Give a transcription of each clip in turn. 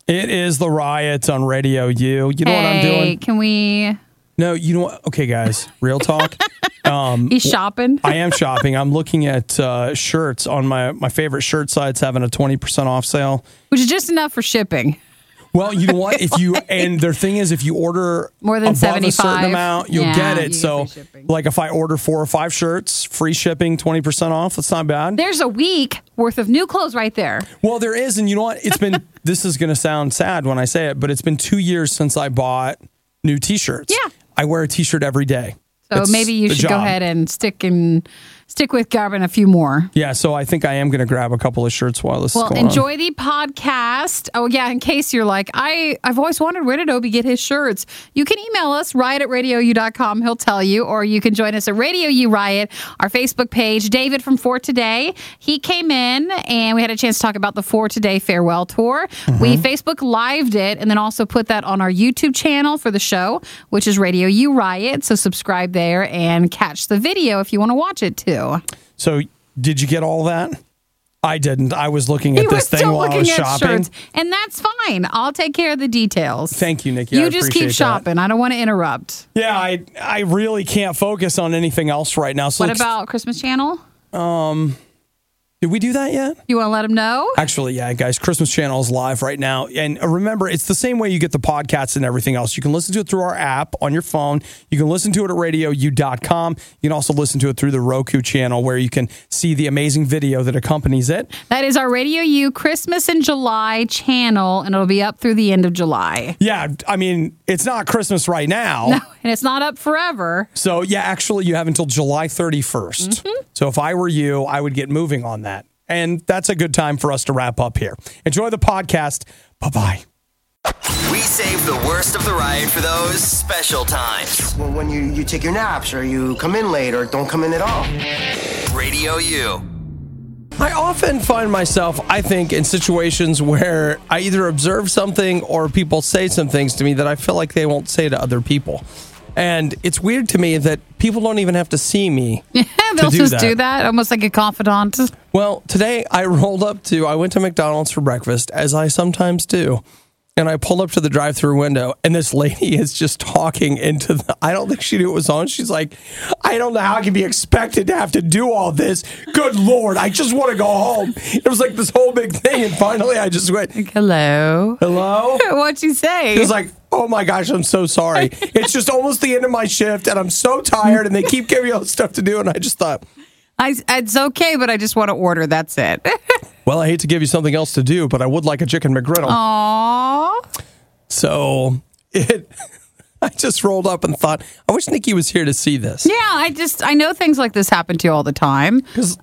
It is the Riot on Radio U. You know what I'm doing? Can we... No, you know what? Okay, guys, real talk. He's shopping? I am shopping. I'm looking at shirts on my favorite shirt sites having a 20% off sale. Which is just enough for shipping. Well, you know what? And their thing is, if you order more than above 75, a certain amount, you'll get it. So, like, if I order 4 or 5 shirts, free shipping, 20% off. That's not bad. There's a week worth of new clothes right there. Well, there is, and you know what? It's been. This is going to sound sad when I say it, but it's been 2 years since I bought new T-shirts. Yeah, I wear a T-shirt every day. So maybe you should go ahead and stick with grabbing a few more. Yeah, so I think I am going to grab a couple of shirts while this is going on. Well, enjoy the podcast. Oh, yeah, in case you're like, I've always wondered, where did Obi get his shirts? You can email us, riot@radiou.com. He'll tell you. Or you can join us at Radio U Riot, our Facebook page. David from For Today, he came in, and we had a chance to talk about the For Today farewell tour. Mm-hmm. We Facebook Lived it, and then also put that on our YouTube channel for the show, which is Radio U Riot. So subscribe there and catch the video if you want to watch it, too. So, did you get all that? I didn't. I was looking at this thing while I was shopping. Shirts, and that's fine. I'll take care of the details. Thank you, Nikki. You just keep shopping. I don't want to interrupt. Yeah, I really can't focus on anything else right now. So what about Christmas Channel? Did we do that yet? You want to let them know? Actually, yeah, guys. Christmas Channel is live right now. And remember, it's the same way you get the podcasts and everything else. You can listen to it through our app on your phone. You can listen to it at radiou.com. You can also listen to it through the Roku channel where you can see the amazing video that accompanies it. That is our Radio U Christmas in July channel, and it'll be up through the end of July. Yeah, I mean, it's not Christmas right now. No, and it's not up forever. So, yeah, actually, you have until July 31st. Mm-hmm. So if I were you, I would get moving on that. And that's a good time for us to wrap up here. Enjoy the podcast. Bye-bye. We save the worst of the riot for those special times. Well, when you take your naps or you come in late or don't come in at all. Radio U. I often find myself, I think, in situations where I either observe something or people say some things to me that I feel like they won't say to other people. And it's weird to me that people don't even have to see me. Yeah, they'll just do that, almost like a confidant. Well, today I went to McDonald's for breakfast, as I sometimes do. And I pulled up to the drive-thru window, and this lady is just talking into I don't think she knew it was on. She's like, I don't know how I can be expected to have to do all this. Good Lord, I just want to go home. It was like this whole big thing, and finally I just went, Hello? What'd she say? She was like, oh my gosh, I'm so sorry. It's just almost the end of my shift, and I'm so tired, and they keep giving me all this stuff to do, and I just thought, it's okay, but I just want to order. That's it. Well, I hate to give you something else to do, but I would like a chicken McGriddle. Aww. So I just rolled up and thought, I wish Nikki was here to see this. Yeah, I know things like this happen to you all the time.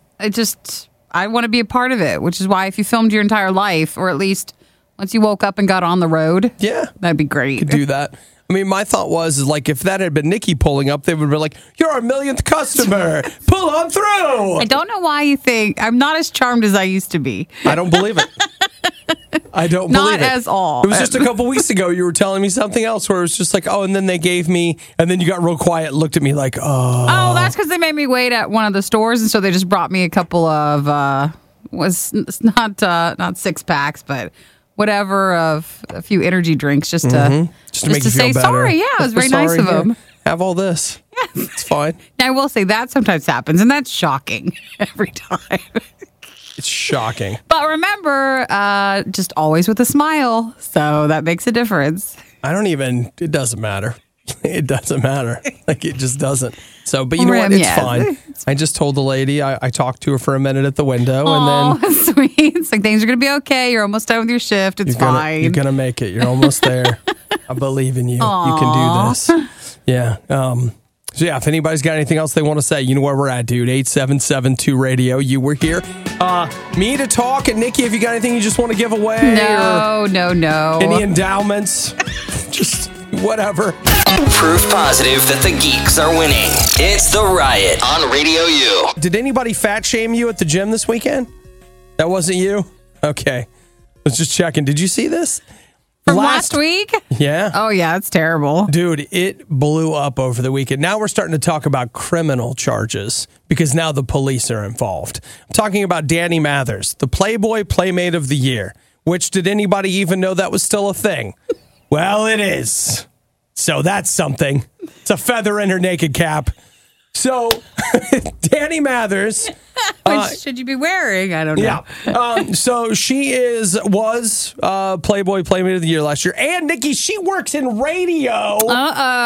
I want to be a part of it, which is why if you filmed your entire life, or at least once you woke up and got on the road, yeah, that'd be great. Could do that. I mean, my thought was like, if that had been Nikki pulling up, they would be like, you're our millionth customer. Pull on through. I don't know why you think I'm not as charmed as I used to be. I don't believe it. I don't believe it. Not as all. It was just a couple weeks ago. You were telling me something else where it was just like, oh, and then they gave me, and then you got real quiet and looked at me like, oh. Oh, that's because they made me wait at one of the stores, and so they just brought me a couple of, it's not 6 packs, but whatever, of a few energy drinks just to make you say feel better. Sorry. Yeah, it was very nice of them. Have all this. Yeah. It's fine. Now, I will say that sometimes happens, and that's shocking every time. It's shocking. But remember, just always with a smile. So that makes a difference. It doesn't matter. It doesn't matter. Like, it just doesn't. So, but you know what? It's fine. I just told the lady, I talked to her for a minute at the window. And then sweet. It's like, things are going to be okay. You're almost done with your shift. It's fine. You're going to make it. You're almost there. I believe in you. Aww. You can do this. Yeah. So yeah, if anybody's got anything else they want to say, you know where we're at, dude. 877-2-RADIO. You were here. Me to talk, and Nikki, if you got anything you just want to give away. No. Any endowments. Just whatever. Proof positive that the geeks are winning. It's The Riot on Radio U. Did anybody fat shame you at the gym this weekend? That wasn't you? Okay. Let's just checking. Did you see this? From last week? Yeah. Oh, yeah, it's terrible. Dude, it blew up over the weekend. Now we're starting to talk about criminal charges because now the police are involved. I'm talking about Danny Mathers, the Playboy Playmate of the Year. which did anybody even know that was still a thing? Well, it is. So that's something. It's a feather in her naked cap. So Danny Mathers. Which should you be wearing? I don't know. Yeah. So she was Playboy Playmate of the Year last year. And Nikki, she works in radio in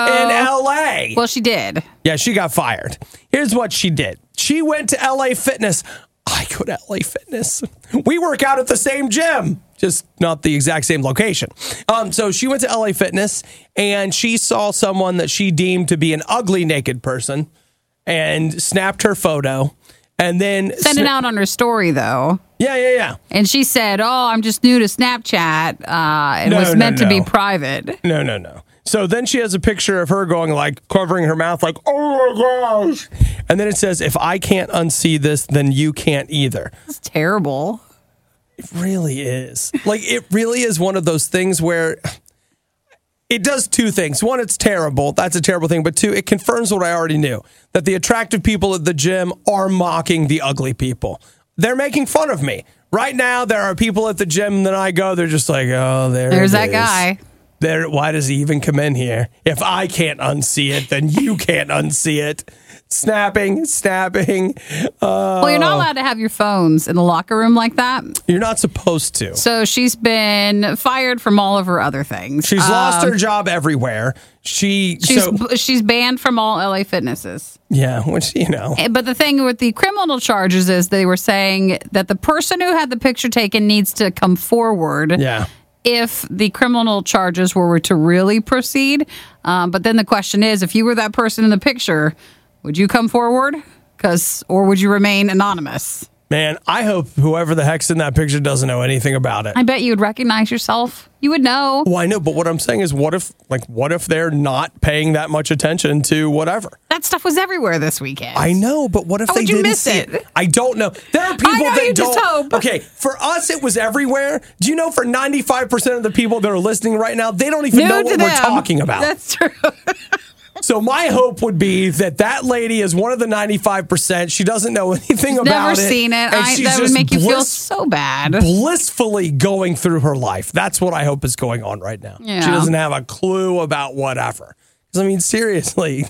LA. Well, she did. Yeah, she got fired. Here's what she did. She went to LA Fitness. I go to LA Fitness. We work out at the same gym, just not the exact same location. So she went to LA Fitness and she saw someone that she deemed to be an ugly naked person and snapped her photo and then sent it out on her story, though. Yeah. And she said, I'm just new to Snapchat. It was meant to be private. No. So then she has a picture of her going like covering her mouth like, oh my gosh. And then it says, if I can't unsee this, then you can't either. It's terrible. It really is. Like, it really is one of those things where it does two things. One, it's terrible. That's a terrible thing. But two, it confirms what I already knew, that the attractive people at the gym are mocking the ugly people. They're making fun of me. Right now, there are people at the gym that I go, they're just like, oh, there's that guy. Why does he even come in here? If I can't unsee it, then you can't unsee it. Snapping. Well, you're not allowed to have your phones in the locker room like that. You're not supposed to. So she's been fired from all of her other things. She's lost her job everywhere. She's banned from all LA Fitnesses. Yeah, which, But the thing with the criminal charges is they were saying that the person who had the picture taken needs to come forward. Yeah. If the criminal charges were to really proceed. But then the question is, if you were that person in the picture, would you come forward? Or would you remain anonymous? Man, I hope whoever the heck's in that picture doesn't know anything about it. I bet you would recognize yourself. You would know. Well, I know, but what I'm saying is what if they're not paying that much attention to whatever? That stuff was everywhere this weekend. I know, but what if How they would you didn't miss see it? I don't know. There are people I know, that you don't. just hope. Okay, for us it was everywhere. Do you know for 95% of the people that are listening right now, they don't even know what we're talking about. That's true. So my hope would be that lady is one of the 95%. She doesn't know anything about Never it. seen it. And she's That would just make you feel so bad. Blissfully going through her life. That's what I hope is going on right now. Yeah. She doesn't have a clue about whatever. Because, I mean, seriously,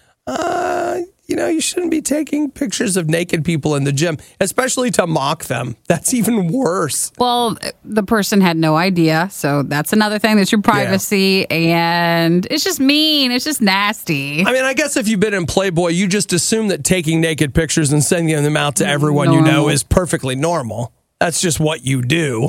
you shouldn't be taking pictures of naked people in the gym, especially to mock them. That's even worse. Well, the person had no idea. So that's another thing. That's your privacy. Yeah. And it's just mean. It's just nasty. I mean, I guess if you've been in Playboy, you just assume that taking naked pictures and sending them out to everyone you know is perfectly normal. That's just what you do.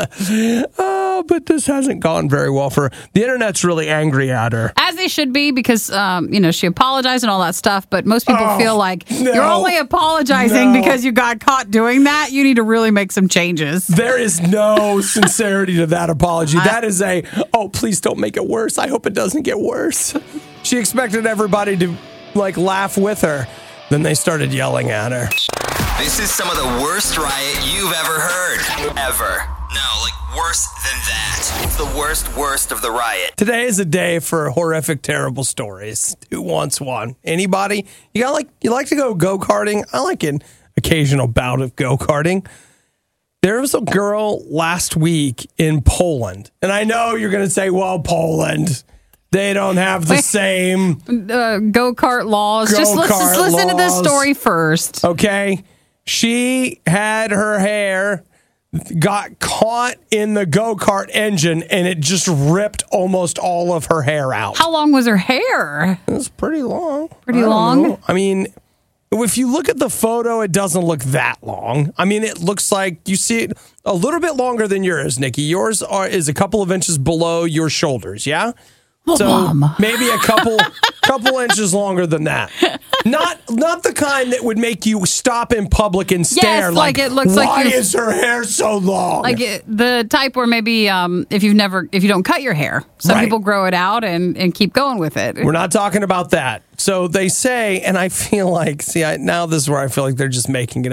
But this hasn't gone very well for her. The internet's really angry at her. As they should be, because, she apologized and all that stuff. But most people feel like you're only apologizing because you got caught doing that. You need to really make some changes. There is no sincerity to that apology. That is please don't make it worse. I hope it doesn't get worse. She expected everybody to, laugh with her. Then they started yelling at her. This is some of the worst riot you've ever heard. Ever. No, worse than that. It's the worst of the riot. Today is a day for horrific, terrible stories. Who wants one? Anybody? You like to go go-karting? I like an occasional bout of go-karting. There was a girl last week in Poland. And I know you're going to say, well, Poland, they don't have the same go-kart laws. Just listen to this story first. Okay. She had her hair, got caught in the go-kart engine, and it just ripped almost all of her hair out. How long was her hair? It was pretty long. Pretty long? I mean, if you look at the photo, it doesn't look that long. I mean, it looks like you see it a little bit longer than yours, Nikki. Yours is a couple of inches below your shoulders, yeah? So maybe a couple inches longer than that. Not the kind that would make you stop in public and stare. Yes, like it looks why is her hair so long? The type where maybe if you don't cut your hair, some people grow it out and keep going with it. We're not talking about that. So they say, and I feel like, now this is where I feel like they're just making it up.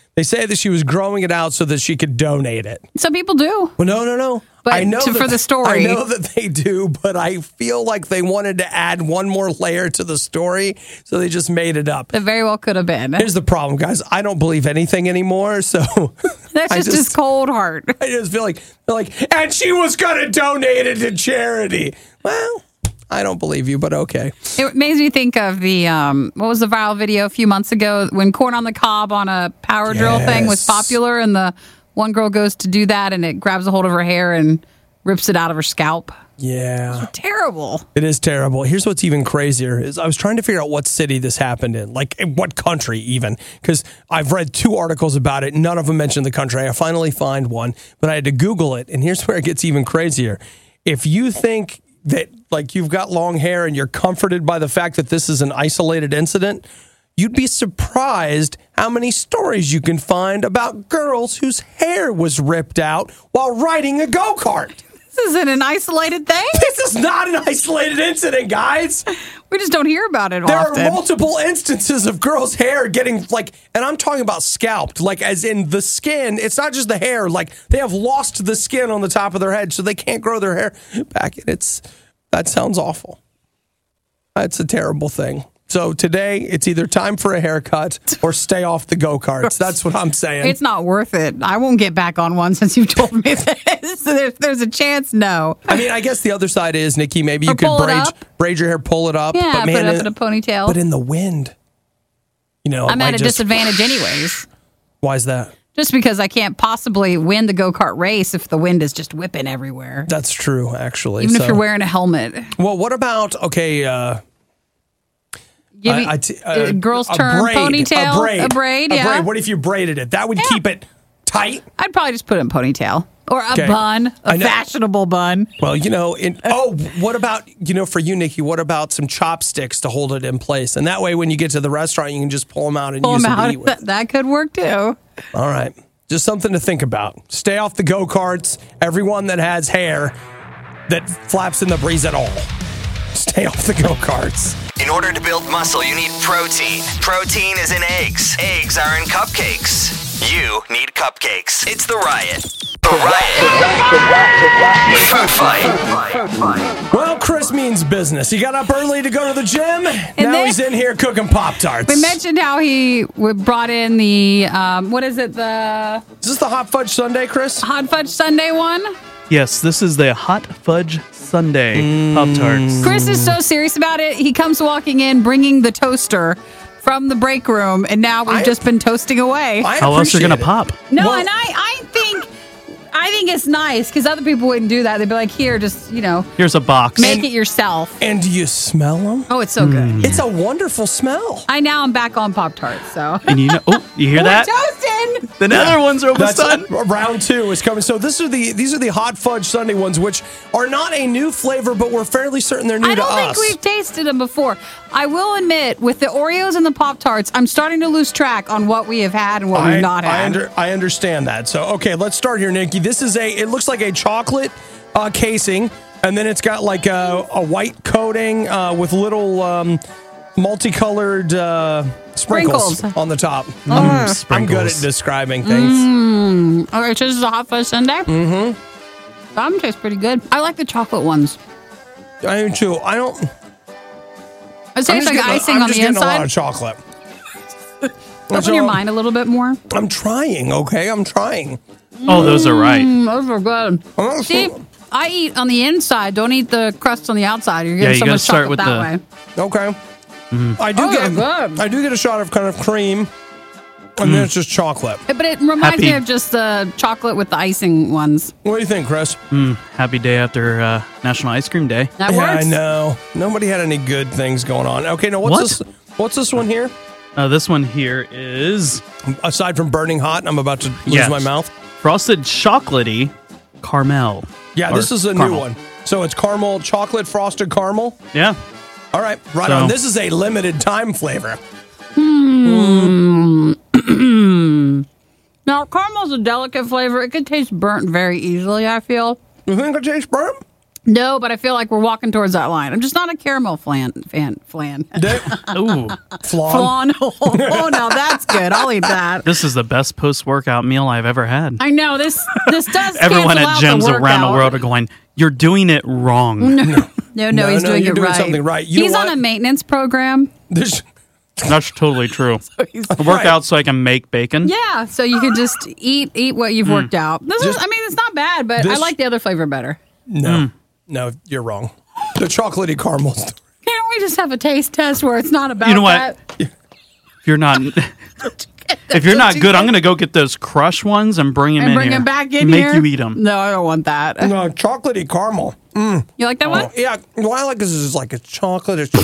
They say that she was growing it out so that she could donate it. Some people do. Well, no. But I know for the story. I know that they do, but I feel like they wanted to add one more layer to the story, so they just made it up. It very well could have been. Here's the problem, guys. I don't believe anything anymore, so That's just his cold heart. I just feel like they're like, and she was going to donate it to charity. Well, I don't believe you, but okay. It makes me think of the what was the viral video a few months ago when corn on the cob on a power drill thing was popular, and the one girl goes to do that and it grabs a hold of her hair and rips it out of her scalp. Yeah. Terrible. It is terrible. Here's what's even crazier is I was trying to figure out what city this happened in, like in what country even, because I've read 2 articles about it. None of them mention the country. I finally find one, but I had to Google it. And here's where it gets even crazier. If you think that like you've got long hair and you're comforted by the fact that this is an isolated incident, you'd be surprised how many stories you can find about girls whose hair was ripped out while riding a go-kart. This isn't an isolated thing. This is not an isolated incident, guys. We just don't hear about it There often. are multiple instances of girls' hair getting like, and I'm talking about scalped, like as in the skin. It's not just the hair. Like they have lost the skin on the top of their head, so they can't grow their hair back. And that sounds awful. That's a terrible thing. So today, it's either time for a haircut or stay off the go-karts. That's what I'm saying. It's not worth it. I won't get back on one since you've told me this. So if there's a chance, no. I mean, I guess the other side is, Nikki, maybe you Or could pull it up. braid your hair, pull it up. Yeah, but man, put it up in a ponytail. But in the wind, you know, I'm at a disadvantage anyways. Why is that? Just because I can't possibly win the go-kart race if the wind is just whipping everywhere. That's true, actually. Even if you're wearing a helmet. Well, what about, Give me girls' term, ponytail, a braid, yeah. What if you braided it? That would keep it tight. I'd probably just put it in ponytail or a bun, a fashionable bun. Well, what about, for you, Nikki, what about some chopsticks to hold it in place? And that way, when you get to the restaurant, you can just pull them out and use them to eat with. That could work too. All right. Just something to think about. Stay off the go-karts. Everyone that has hair that flaps in the breeze at all. Stay off the go-karts. In order to build muscle, you need protein. Protein is in eggs. Eggs are in cupcakes. You need cupcakes. It's the Riot. The Riot. Food fight. Well, Chris means business. He got up early to go to the gym. Now he's in here cooking Pop-Tarts. We mentioned how he brought in the, what is it? Is this the Hot Fudge Sundae, Chris? Hot Fudge Sundae one? Yes, this is the Hot Fudge Sundae Pop-Tarts. Chris is so serious about it. He comes walking in, bringing the toaster from the break room, and now we've just been toasting away. How else are going to pop? No, and I think it's nice because other people wouldn't do that. They'd be like, here, just, Here's a box. make it yourself. And do you smell them? Oh, it's so good. It's a wonderful smell. I'm back on Pop-Tarts, so. And you hear that? Toasting! The other ones are almost done. Round 2 is coming. So these are the Hot Fudge Sundae ones, which are not a new flavor, but we're fairly certain they're new to us. I don't think we've tasted them before. I will admit, with the Oreos and the Pop-Tarts, I'm starting to lose track on what we have had and what we've not had. I understand that. So, okay, let's start here, Nikki. This is it looks like a chocolate casing, and then it's got like a white coating with little multicolored sprinkles on the top. I'm good at describing things. Okay, so this is a Hot Fudge Sundae? Mm-hmm. That tastes pretty good. I like the chocolate ones. I do too. It tastes like icing on the inside. I'm just getting a lot of chocolate. Open your mind a little bit more. I'm trying, okay? I'm trying. Oh, those are right. Those are good. See, I eat on the inside. Don't eat the crust on the outside. You're getting so much chocolate that way. Okay. Mm-hmm. I do get a shot of kind of cream, and then it's just chocolate. But it reminds me of just the chocolate with the icing ones. What do you think, Chris? Happy day after National Ice Cream Day. That works. I know. Nobody had any good things going on. Okay, now what's this one here? This one here is... Aside from burning hot, I'm about to lose my mouth. Frosted chocolatey caramel. Yeah, this is a new one. So it's caramel, chocolate frosted caramel? Yeah. All right, right on. This is a limited time flavor. Now, caramel's a delicate flavor. It could taste burnt very easily, I feel. You think it tastes burnt? No, but I feel like we're walking towards that line. I'm just not a caramel flan. Ooh. Flan. Flan. Oh, now that's good. I'll eat that. This is the best post-workout meal I've ever had. I know this does. Everyone cancel at out gyms around the workout. world are going, "You're doing it wrong." No, he's doing you're it doing right. something right. You He's know on what? a maintenance program. This- That's totally true. I work out so I can make bacon. Yeah, so you can just eat what you've worked out. It's not bad, but I this- like the other flavor better. no, you're wrong. The chocolatey caramel. Can't we just have a taste test where it's not about You know what? that? If you're not, if you're not good, I'm going to go get those Crush ones and bring them And in bring here. them back in Make here? you eat them. No, I don't want that. No, chocolatey caramel. You like that one? Yeah, what I like is like it's chocolate. And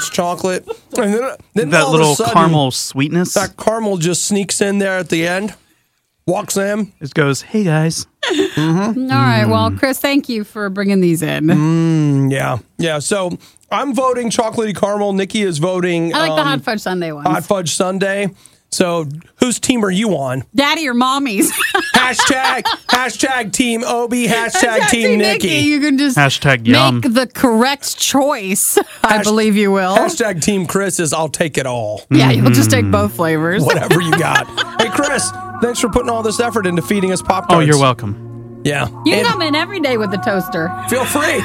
then That all of a little sudden, caramel sweetness. That caramel just sneaks in there at the end, walks in. It goes, "Hey guys." All right. Well, Chris, thank you for bringing these in. Yeah. So I'm voting chocolately caramel. Nikki is voting. I like the hot fudge sundae ones. hot fudge sundae. So whose team are you on? Daddy or mommy's? Hashtag team Obi. Hashtag team Nikki. You can just Hashtag yum. make the correct choice. I believe you will. Hashtag team Chris is I'll take it all. Yeah, you'll just take both flavors. Whatever you got. Hey Chris, thanks for putting all this effort into feeding us Pop-Tarts. Oh, you're welcome. Yeah. You And come in every day with the toaster. feel free.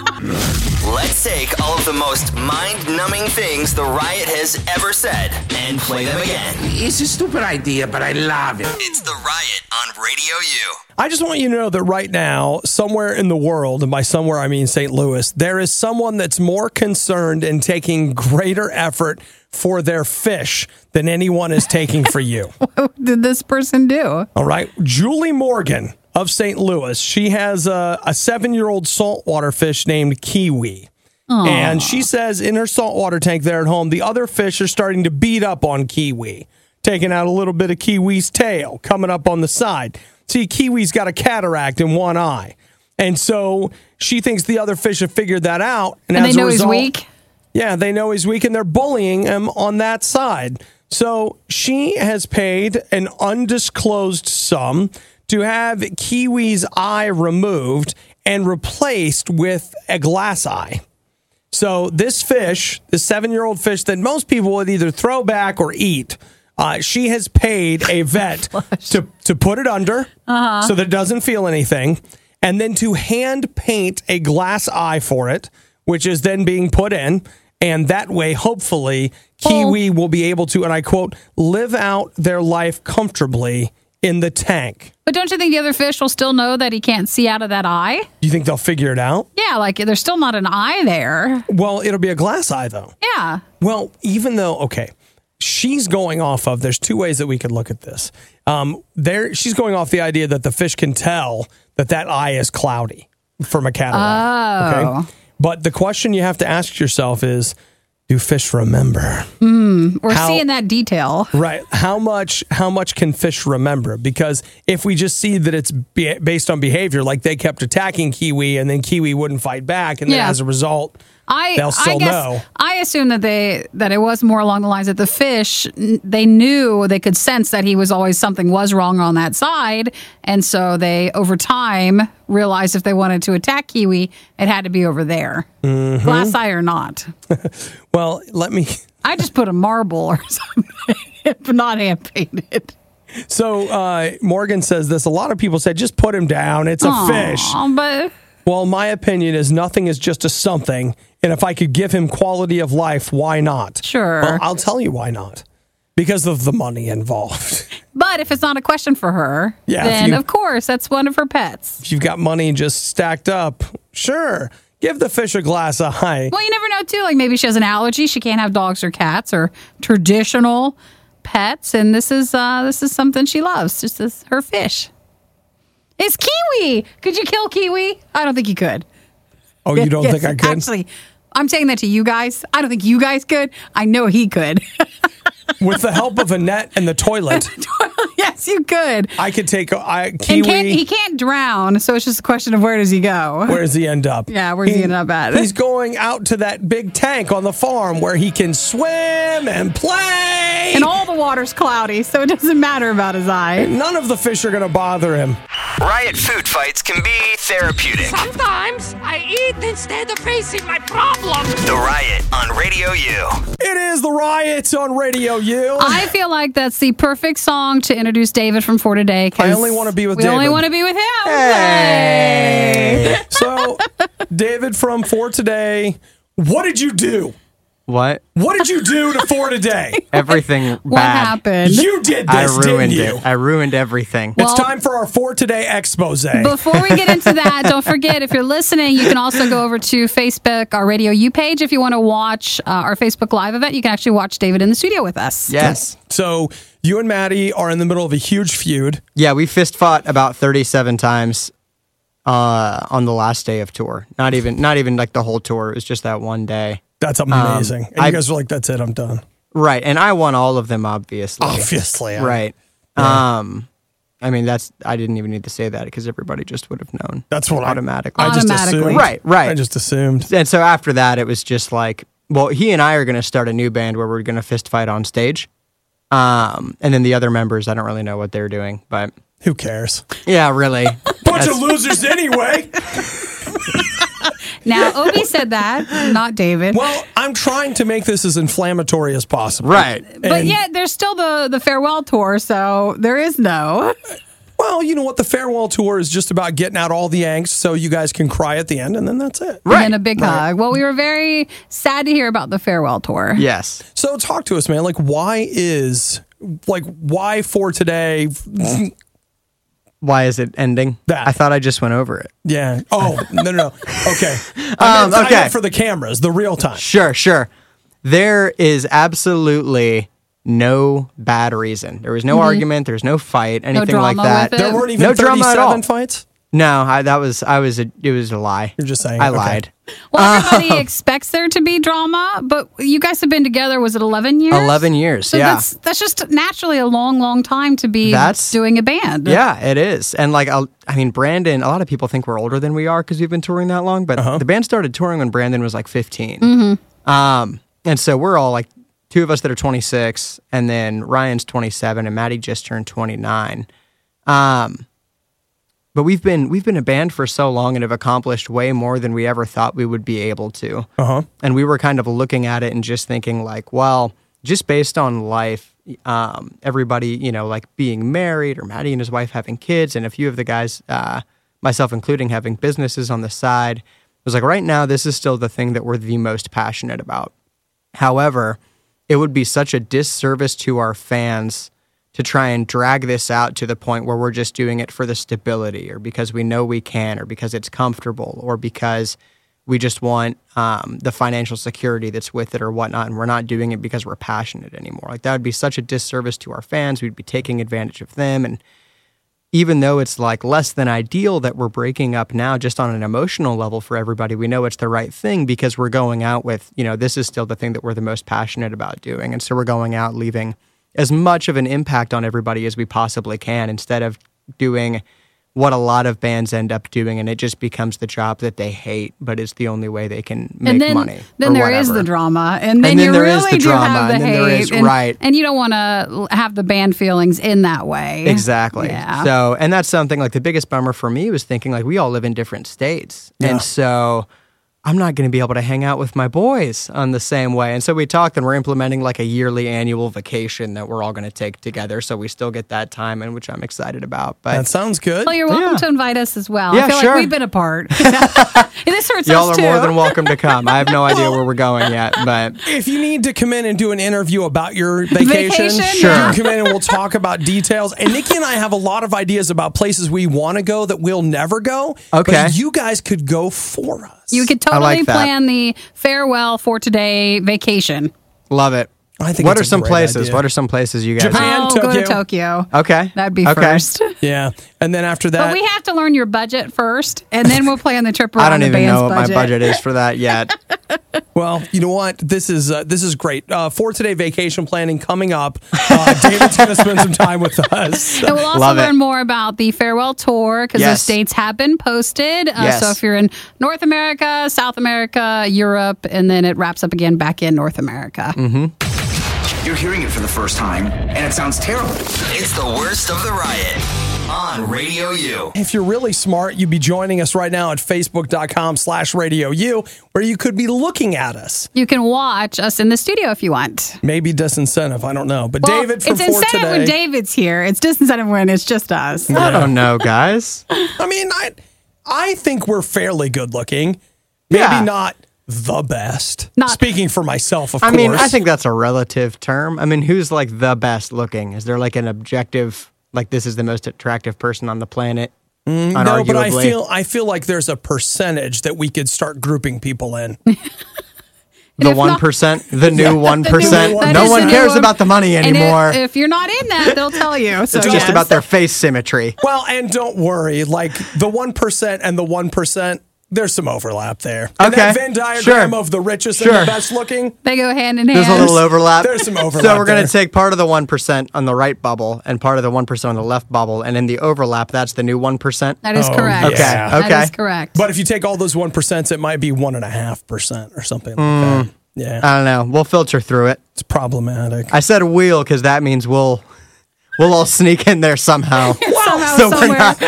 Let's take all of the most mind-numbing things the Riot has ever said and play them again. It's a stupid idea, but I love it. It's the Riot on Radio U. I just want you to know that right now, somewhere in the world, and by somewhere I mean St. Louis, there is someone that's more concerned in taking greater effort for their fish than anyone is taking for you. What did this person do? All right. Julie Morgan of St. Louis. She has a 7-year-old saltwater fish named Kiwi. And she says in her saltwater tank there at home, the other fish are starting to beat up on Kiwi, taking out a little bit of Kiwi's tail, coming up on the side. See, Kiwi's got a cataract in one eye. And so she thinks the other fish have figured that out. And as they a know he's result- weak? Yeah, they know he's weak and they're bullying him on that side. So she has paid an undisclosed sum to have Kiwi's eye removed and replaced with a glass eye. So this fish, the 7-year-old fish that most people would either throw back or eat, she has paid a vet to put it under so that it doesn't feel anything, and then to hand paint a glass eye for it, which is then being put in. And that way, hopefully, Kiwi will be able to, and I quote, live out their life comfortably in the tank. But don't you think the other fish will still know that he can't see out of that eye? Do you think they'll figure it out? Yeah, like there's still not an eye there. Well, it'll be a glass eye, though. Yeah. Well, even though, okay, she's going off of, there's two ways that we could look at this. She's going off the idea that the fish can tell that eye is cloudy from a cataract. Oh. Okay? But the question you have to ask yourself is, do fish remember? We're seeing that detail. Right. How much can fish remember? Because if we just see that it's based on behavior, like they kept attacking Kiwi and then Kiwi wouldn't fight back, and then Yeah. as a result, they'll still I guess know. I assume that it was more along the lines that the fish, they knew, they could sense that he was always, something was wrong on that side. And so they, over time, realized if they wanted to attack Kiwi, it had to be over there. Mm-hmm. Glass eye or not. Well, let me... I just put a marble or something, but not hand painted. So Morgan says this. A lot of people said, just put him down. It's a fish. But Well, my opinion is nothing is just a something. And if I could give him quality of life, why not? Sure. Well, I'll tell you why not. Because of the money involved. But if it's not a question for her, Yeah, then of course that's one of her pets. If you've got money just stacked up, sure, give the fish a glass eye. Well, you never know too. Like maybe she has an allergy; she can't have dogs or cats or traditional pets, and this is something she loves. Just as her fish. It's Kiwi. Could you kill Kiwi? I don't think you could. Oh, you don't Yes, think I could? Actually, I'm saying that to you guys. I don't think you guys could. I know he could. With the help of a net and the toilet. Yes, Yes, you could. I could take Kiwi. And he can't drown, so it's just a question of where does he go? Where does he end up? Yeah, where's he end up at? He's going out to that big tank on the farm where he can swim and play. And all the water's cloudy, so it doesn't matter about his eye. None of the fish are going to bother him. Riot food fights can be therapeutic. Sometimes I eat instead of facing my problem. The Riot on Radio U. It is the Riot on Radio U. I feel like that's the perfect song to introduce David from For Today. 'Cause I only want to be with we David. only want to be with him. Hey. So, David from For Today, what did you do? What? What did you do to For Today? Everything What bad. happened? You did I this, ruined didn't you? it. I ruined everything. It's time for our For Today expose. Before we get into that, don't forget, if you're listening, you can also go over to Facebook, our Radio U page. If you want to watch our Facebook Live event, you can actually watch David in the studio with us. Yes. So, you and Maddie are in the middle of a huge feud. Yeah, we fist fought about 37 times on the last day of tour. Not even like the whole tour. It was just that one day. That's amazing. And you guys were like, that's it, I'm done. Right, and I won all of them, obviously. Obviously. Right. I mean, I didn't even need to say that because everybody just would have known. That's what automatically. I just Automatically. assumed. Right. I just assumed. And so after that, it was just like, well, he and I are going to start a new band where we're going to fist fight on stage. And then the other members, I don't really know what they're doing, but Who cares? yeah, really. Bunch of losers anyway. Now, Obi said that, not David. Well, I'm trying to make this as inflammatory as possible. Right. But And- yet, there's still the farewell tour, so there is no. Well, you know what? The farewell tour is just about getting out all the angst so you guys can cry at the end, and then that's it. Right. And then a big hug. Well, we were very sad to hear about the farewell tour. Yes. So talk to us, man. Like, why For Today? Why is it ending? That. I thought I just went over it. Yeah. Oh, no. Okay. I meant for the cameras, the real time. Sure. There is absolutely no bad reason. There was no argument. There's no fight, anything like drama that. with it? There weren't even No drama at all. 37 fights? No, it was a lie. You're just saying. I okay. lied. Well, everybody expects there to be drama, but you guys have been together, was it 11 years? 11 years, So yeah. that's just naturally a long time to be doing a band. Yeah, it is. And like, I mean, Brandon, a lot of people think we're older than we are because we've been touring that long, but the band started touring when Brandon was like 15. Mm-hmm. And so we're all like, two of us that are 26, and then Ryan's 27, and Maddie just turned 29. But we've been a band for so long and have accomplished way more than we ever thought we would be able to. And we were kind of looking at it and just thinking like, well, just based on life, everybody, you know, like being married or Maddie and his wife having kids, and a few of the guys, myself including, having businesses on the side, it was like right now this is still the thing that we're the most passionate about. However, it would be such a disservice to our fans to try and drag this out to the point where we're just doing it for the stability or because we know we can or because it's comfortable or because we just want the financial security that's with it or whatnot, and we're not doing it because we're passionate anymore. Like that would be such a disservice to our fans. We'd be taking advantage of them. And even though it's like less than ideal that we're breaking up now just on an emotional level for everybody, we know it's the right thing because we're going out with, you know, this is still the thing that we're the most passionate about doing. And so we're going out leaving as much of an impact on everybody as we possibly can instead of doing what a lot of bands end up doing, and it just becomes the job that they hate, but it's the only way they can make and then, money. Then or there is whatever. the drama, and then then you there is really the do drama, have the and then hate, there is- and, right. and you don't want to have the band feelings in that way. Exactly. Yeah. So, and that's something like the biggest bummer for me was thinking like we all live in different states. Yeah. And so I'm not going to be able to hang out with my boys on the same way. And so we talked and we're implementing like a yearly annual vacation that we're all going to take together. So we still get that time, and which I'm excited about. But That sounds good. Well, you're welcome Yeah. to invite us as well. Yeah, I feel sure. like we've been apart. And this hurts y'all us are too. more than welcome to come. I have no idea where we're going yet, but If you need to come in and do an interview about your vacation, Vacation, you Sure. can come in and we'll talk about details. And Nikki and I have a lot of ideas about places we want to go that we'll never go. Okay. But you guys could go for us. You could I like totally that. plan the farewell for today vacation. love it. I think What it's are a some great places? idea. What are some places you guys? Japan. Oh, go to Tokyo. Tokyo. Okay. That'd be Okay. first. Yeah. And then after that, But we have to learn your budget first, and then we'll plan the trip around I don't the even band's know what my budget is for that yet. Well, you know what? This is great. For today, vacation planning coming up. David's going to spend some time with us. And we'll also Love it. learn more about the farewell tour because Yes. those dates have been posted. Yes. So if you're in North America, South America, Europe, and then it wraps up again back in North America. You're hearing it for the first time, and it sounds terrible. It's the worst of the riot on Radio U. If you're really smart, you'd be joining us right now at facebook.com/Radio U, where you could be looking at us. You can watch us in the studio if you want. Maybe disincentive, I don't know. But Well, David from it's For incentive Today. when David's here. It's disincentive when it's just us. I don't know, guys. I mean, I think we're fairly good looking. Maybe Yeah. not the best. Not- Speaking for myself, of I course. mean, I think that's a relative term. I mean, who's like the best looking? Is there like an objective, like this is the most attractive person on the planet? no, Unarguably. but I feel like there's a percentage that we could start grouping people in. The if not- 1%, the new 1%. That No is one the new cares one. about the money And anymore. if you're not in that, they'll tell you. So It's just yes. about their face symmetry. Well, and don't worry, like the 1% and the 1%, there's some overlap there. And Okay, that Venn diagram sure. of the richest and Sure. the best looking, They go hand in hand. There's a little overlap. there's some overlap So we're going there. to take part of the 1% on the right bubble and part of the 1% on the left bubble. And in the overlap, that's the new 1%. That is Oh, correct. okay, That okay. is correct. But if you take all those 1%, it might be 1.5% or something like that. Yeah, I don't know. We'll filter through it. it's problematic. I said we'll because that means we'll all sneak in there somehow. Somehow, So we're somewhere. not-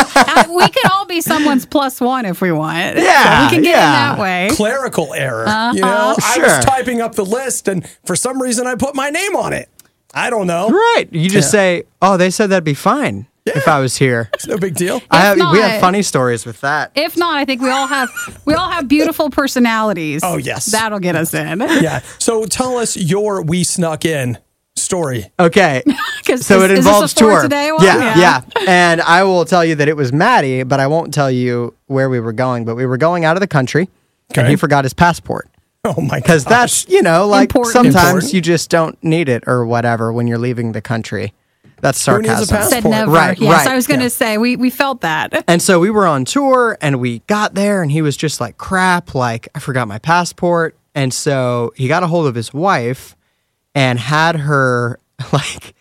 We could all be someone's +1 if we want. Yeah, So we can get yeah. in that way. Clerical error. You know, I Sure. was typing up the list, and for some reason, I put my name on it. I don't know. Right. You just say, oh, they said that'd be fine if I was here. It's no big deal. We have not- funny stories with that. If not, I think we all have beautiful personalities. Oh, yes. That'll get us in. Yeah. So tell us your "We Snuck In" story. Okay. 'Cause So is it this involves a For tour. Today one? Yeah. And I will tell you that it was Maddie, but I won't tell you where we were going. But we were going out of the country, and Okay. he forgot his passport. Oh my! Because that's, like Important. sometimes Important. you just don't need it or whatever when you're leaving the country. That's Who needs a sarcasm. passport? Said never. Right, Yes, right. I was going to say we felt that. And so we were on tour and we got there and he was just like, crap, like I forgot my passport. And so he got a hold of his wife and had her like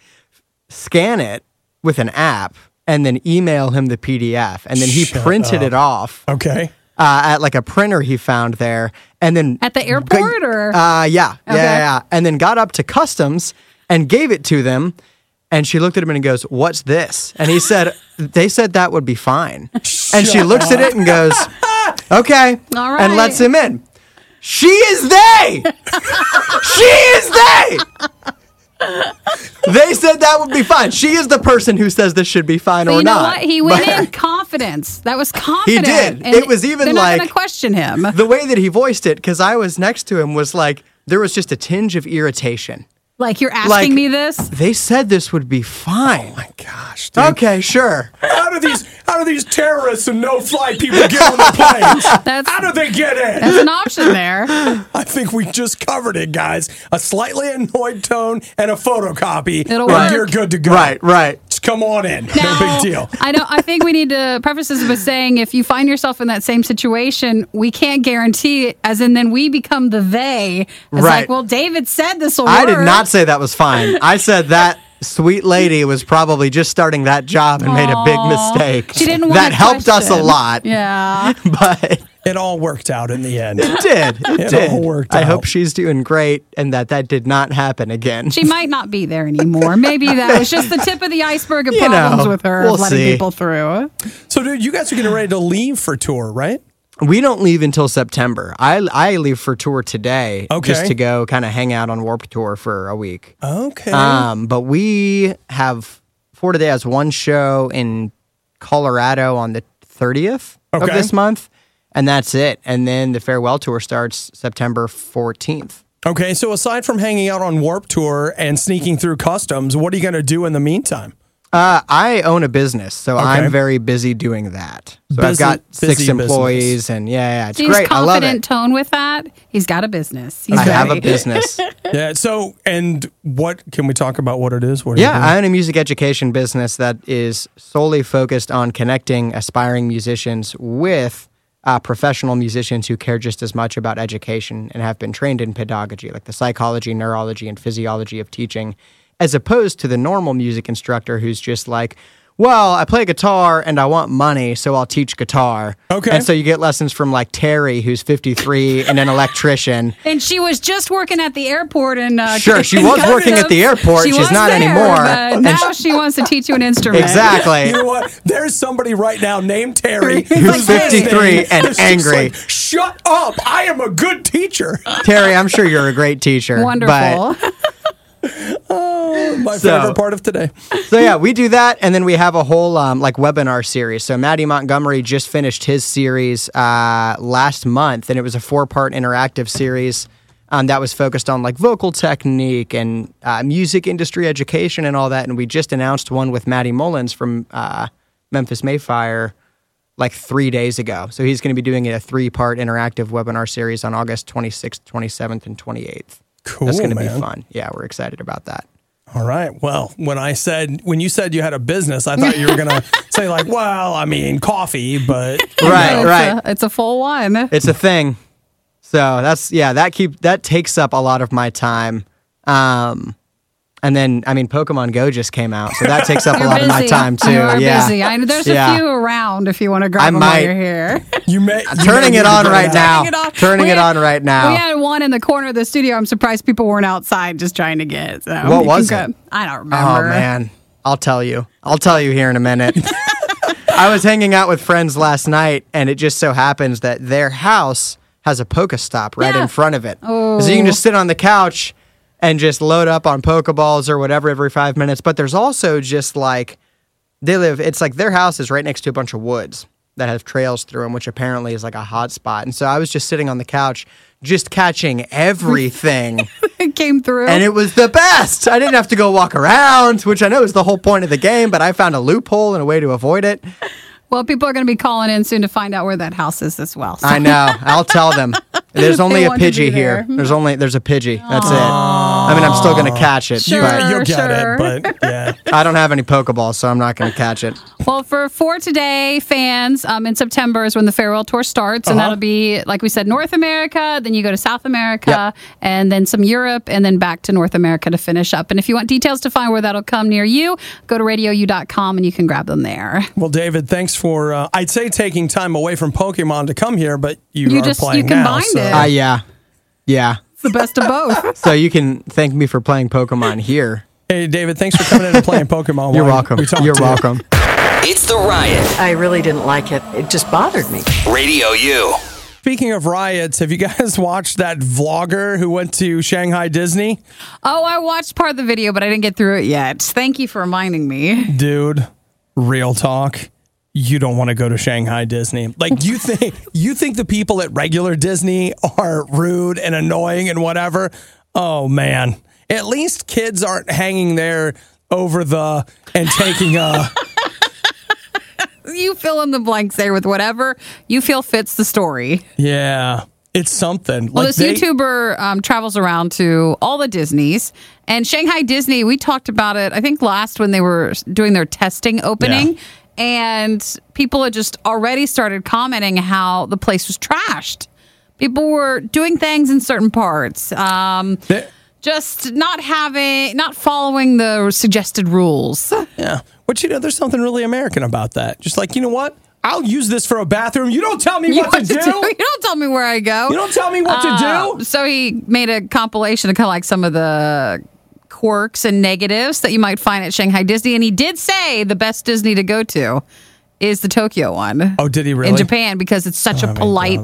scan it with an app and then email him the PDF. And then he printed it off Okay. at like a printer he found there. And then At the airport, or? yeah. Okay. And then got up to customs and gave it to them. And she looked at him and goes, "What's this?" And he said, "They said that would be fine." And she looks at it and goes, "Okay," All right. and lets him in. She is they. She is they. They said that would be fine. She is the person who says this should be fine But or you know not. what? He went But in confidence. That was confident. did. And It was even they're not like- going to question him. the way that he voiced it, because I was next to him, was like there was just a tinge of irritation. Like, you're asking Like- me this? They said this would be fine. My gosh, dude. Okay, sure. How do these terrorists and no-fly people get on the planes? How do they get in? That's an option there. I think we just covered it, guys. A slightly annoyed tone and a photocopy. It'll and work. You're good to go. Right. Just come on in. Now, No big deal. I think we need to preface this by saying if you find yourself in that same situation, we can't guarantee it, as in then we become the they. It's Right. like, well, David said this will I work. did not say that was fine. I said that sweet lady was probably just starting that job and made a big mistake. She didn't want That to helped us a question. lot. Yeah. But It all worked out in the end. it did. It It did. all worked I out. hope she's doing great and that did not happen again. She might not be there anymore. Maybe that was just the tip of the iceberg of You problems know, with her, we'll of letting see. people through. So, dude, you guys are getting ready to leave for tour, right? We don't leave until September. I leave for tour today just Okay. to go kind of hang out on Warped Tour for a week. Okay. But we have For Today has one show in Colorado on the 30th of Okay. this month, and that's it. And then the farewell tour starts September 14th. Okay, so aside from hanging out on Warp Tour and sneaking through customs, what are you going to do in the meantime? I own a business, so Okay. I'm very busy doing that. So I've Busy- got 6 busy employees, and yeah, it's He's great. I love confident it. tone with that. He's got a business. He's I have a ready. business. Yeah, so, and what, can we talk about what it is? What are you Yeah, doing? I own a music education business that is solely focused on connecting aspiring musicians with professional musicians who care just as much about education and have been trained in pedagogy, like the psychology, neurology, and physiology of teaching, as opposed to the normal music instructor who's just like, well, I play guitar and I want money, so I'll teach guitar. Okay. And so you get lessons from like Terry, who's 53 and an electrician. And she was just working at the airport. And Sure, she was working at the airport. She She's was not there, anymore. But And now she wants to teach you an instrument. Exactly. You know what? There's somebody right now named Terry Who's 53 and who's just angry. like, shut up! I am a good teacher. Terry, I'm sure you're a great teacher. Wonderful. My favorite part of today. So yeah, we do that, and then we have a whole like webinar series. So Maddie Montgomery just finished his series last month, and it was a 4-part interactive series that was focused on like vocal technique and music industry education and all that. And we just announced one with Maddie Mullins from Memphis Mayfire like 3 days ago. So he's going to be doing a 3-part interactive webinar series on August 26th, 27th, and 28th. Cool, That's going to be man. fun. Yeah, we're excited about that. All right. Well, when you said you had a business, I thought you were going to say like, well, I mean, coffee, but Right. It's a full one. It's a thing. So that takes up a lot of my time. And then, I mean, Pokemon Go just came out, so that takes up a lot of my time too. You are yeah. busy. I know there's Yeah. a few around if you want to grab them might. while you're here. Turning it on right now. Turning We it had- on right now. We had one in the corner of the studio. I'm surprised people weren't outside just trying to get it. So What you was can it? go- I don't Oh remember. man, I'll tell you here in a minute. I was hanging out with friends last night, and it just so happens that their house has a Pokestop right Yeah. in front of it. Oh. So you can just sit on the couch and just load up on Pokeballs or whatever every 5 minutes. But there's also just like, it's like their house is right next to a bunch of woods that have trails through them, which apparently is like a hot spot. And so I was just sitting on the couch, just catching everything. It came through. And it was the best. I didn't have to go walk around, which I know is the whole point of the game, but I found a loophole and a way to avoid it. Well, people are going to be calling in soon to find out where that house is as well. So. I know. I'll tell them. There's only They a want to be Pidgey here. there. There's a Pidgey. That's it. I mean, I'm still going to catch it, Sure. but you'll get Sure. it. But yeah, I don't have any Pokeballs, so I'm not going to catch it. Well, for Today fans, in September is when the farewell tour starts, and that'll be, like we said, North America, then you go to South America, and then some Europe, and then back to North America to finish up. And if you want details to find where that'll come near you, go to radiou.com and you can grab them there. well, David, thanks for I'd say taking time away from Pokemon to come here, but you are playing now. combined So. it. Yeah. It's the best of both. So you can thank me for playing Pokemon here. Hey, David, thanks for coming in and playing Pokemon. You're while welcome. we talk You're to you. welcome. It's the Riot. I really didn't like it. It just bothered me. Radio U. Speaking of riots, have you guys watched that vlogger who went to Shanghai Disney? Oh, I watched part of the video, but I didn't get through it yet. Thank you for reminding me. Dude, real talk. You don't want to go to Shanghai Disney. Like you think the people at regular Disney are rude and annoying and whatever. Oh man. At least kids aren't hanging there over and taking a You fill in the blanks there with whatever you feel fits the story. yeah. It's something. Well, Like this YouTuber travels around to all the Disneys. And Shanghai Disney, we talked about it, I think, last when they were doing their testing opening. Yeah. And people had just already started commenting how the place was trashed. People were doing things in certain parts. Just not following the suggested rules. Yeah. But there's something really American about that. Just like, you know what? I'll use this for a bathroom. You don't tell me what to do. You don't tell me where I go. You don't tell me what to do. So he made a compilation of kind of like some of the quirks and negatives that you might find at Shanghai Disney. And he did say the best Disney to go to is the Tokyo one. Oh, did he really? In Japan, because it's such a polite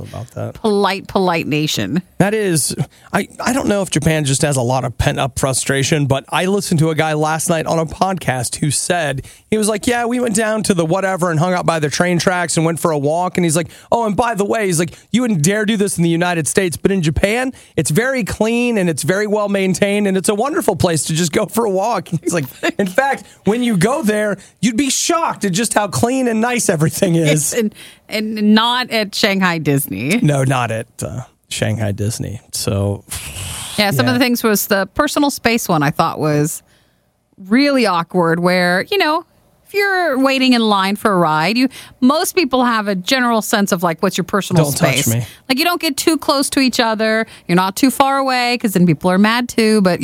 nation. That is, I don't know if Japan just has a lot of pent up frustration, but I listened to a guy last night on a podcast who said, he was like, yeah, we went down to the whatever and hung out by the train tracks and went for a walk. And he's like, oh, and by the way, he's like, you wouldn't dare do this in the United States, but in Japan, it's very clean and it's very well maintained and it's a wonderful place to just go for a walk. He's like, in fact, when you go there, you'd be shocked at just how clean and nice everything is. And not at Shanghai Disney. No, not at Shanghai Disney. So, yeah, some of the things was the personal space one I thought was really awkward where, if you're waiting in line for a ride, most people have a general sense of like what's your personal space. Touch me. Like you don't get too close to each other. You're not too far away because then people are mad too. But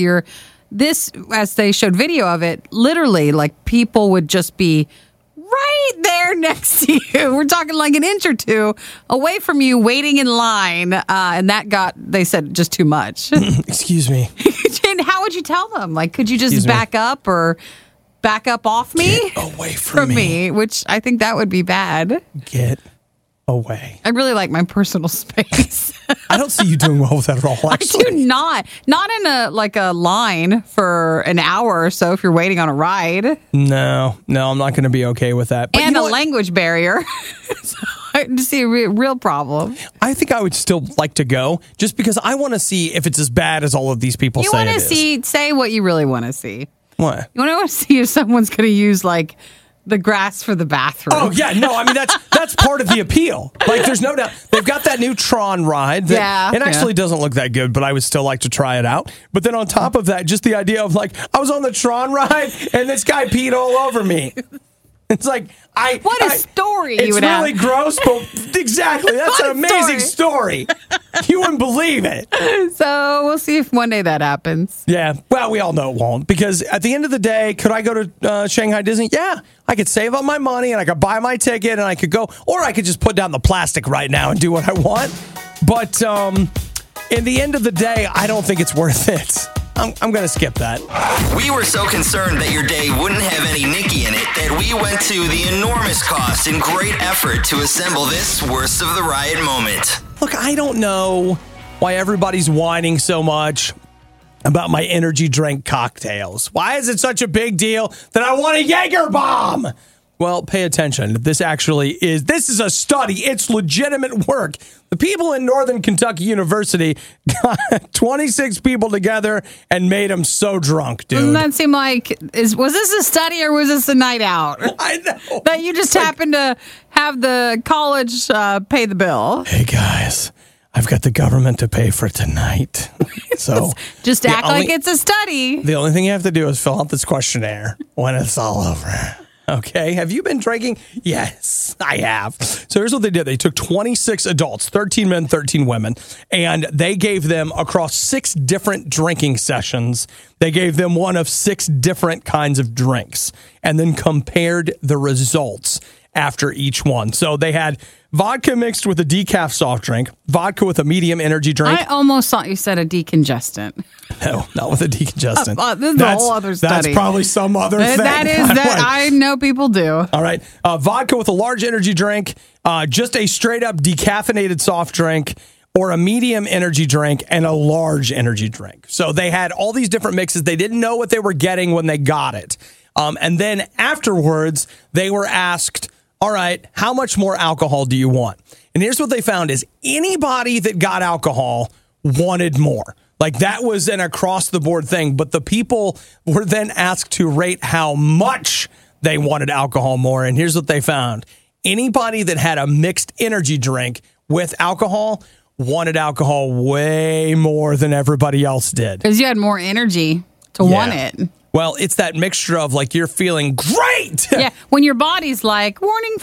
as they showed video of it, literally like people would just be right there next to you. We're talking like an inch or two away from you, waiting in line, and they said just too much. Excuse me. And how would you tell them? Like, could you just back up or back up off me? Get away from me. Which I think that would be bad. Get away. I really like my personal space. I don't see you doing well with that at all, actually. I do not. Not in a line for an hour or so if you're waiting on a ride. No, I'm not going to be okay with that. But and a language barrier. So I see a real problem. I think I would still like to go just because I want to see if it's as bad as all of these people say it is. You want to say what you really want to see. What? You want to see if someone's going to use like the grass for the bathroom. Oh, yeah. No, I mean, that's part of the appeal. Like, there's no doubt. They've got that new Tron ride. That it actually doesn't look that good, but I would still like to try it out. But then on top of that, just the idea of, like, I was on the Tron ride, and this guy peed all over me. It's like, What a story you would have. It's really gross, but exactly. That's an amazing story. You wouldn't believe it. So we'll see if one day that happens. Yeah. Well, we all know it won't. Because at the end of the day, could I go to Shanghai Disney? Yeah. I could save up my money and I could buy my ticket and I could go. Or I could just put down the plastic right now and do what I want. But in the end of the day, I don't think it's worth it. I'm going to skip that. We were so concerned that your day wouldn't have any Nikki in it that we went to the enormous cost and great effort to assemble this worst of the riot moment. Look, I don't know why everybody's whining so much about my energy drink cocktails. Why is it such a big deal that I want a Jaeger bomb? Well, pay attention. This is a study. It's legitimate work. The people in Northern Kentucky University got 26 people together and made them so drunk, dude. Doesn't that seem like, was this a study or was this a night out? I know. That you just happened to have the college pay the bill. Hey, guys, I've got the government to pay for tonight. So just act like it's a study. The only thing you have to do is fill out this questionnaire when it's all over. Okay. Have you been drinking? Yes, I have. So here's what they did. They took 26 adults, 13 men, 13 women, and they gave them across 6 different drinking sessions. They gave them one of 6 different kinds of drinks and then compared the results after each one. So they had vodka mixed with a decaf soft drink, vodka with a medium energy drink. I almost thought you said a decongestant. No, not with a decongestant. This is a whole other study. That's probably some other thing. I know people do. All right. Vodka with a large energy drink, just a straight up decaffeinated soft drink, or a medium energy drink and a large energy drink. So they had all these different mixes. They didn't know what they were getting when they got it. And then afterwards, they were asked, all right, how much more alcohol do you want? And here's what they found is anybody that got alcohol wanted more. Like that was an across the board thing. But the people were then asked to rate how much they wanted alcohol more. And here's what they found. Anybody that had a mixed energy drink with alcohol wanted alcohol way more than everybody else did. Because you had more energy to want it. Well, it's that mixture of like you're feeling great. Yeah, when your body's like, warning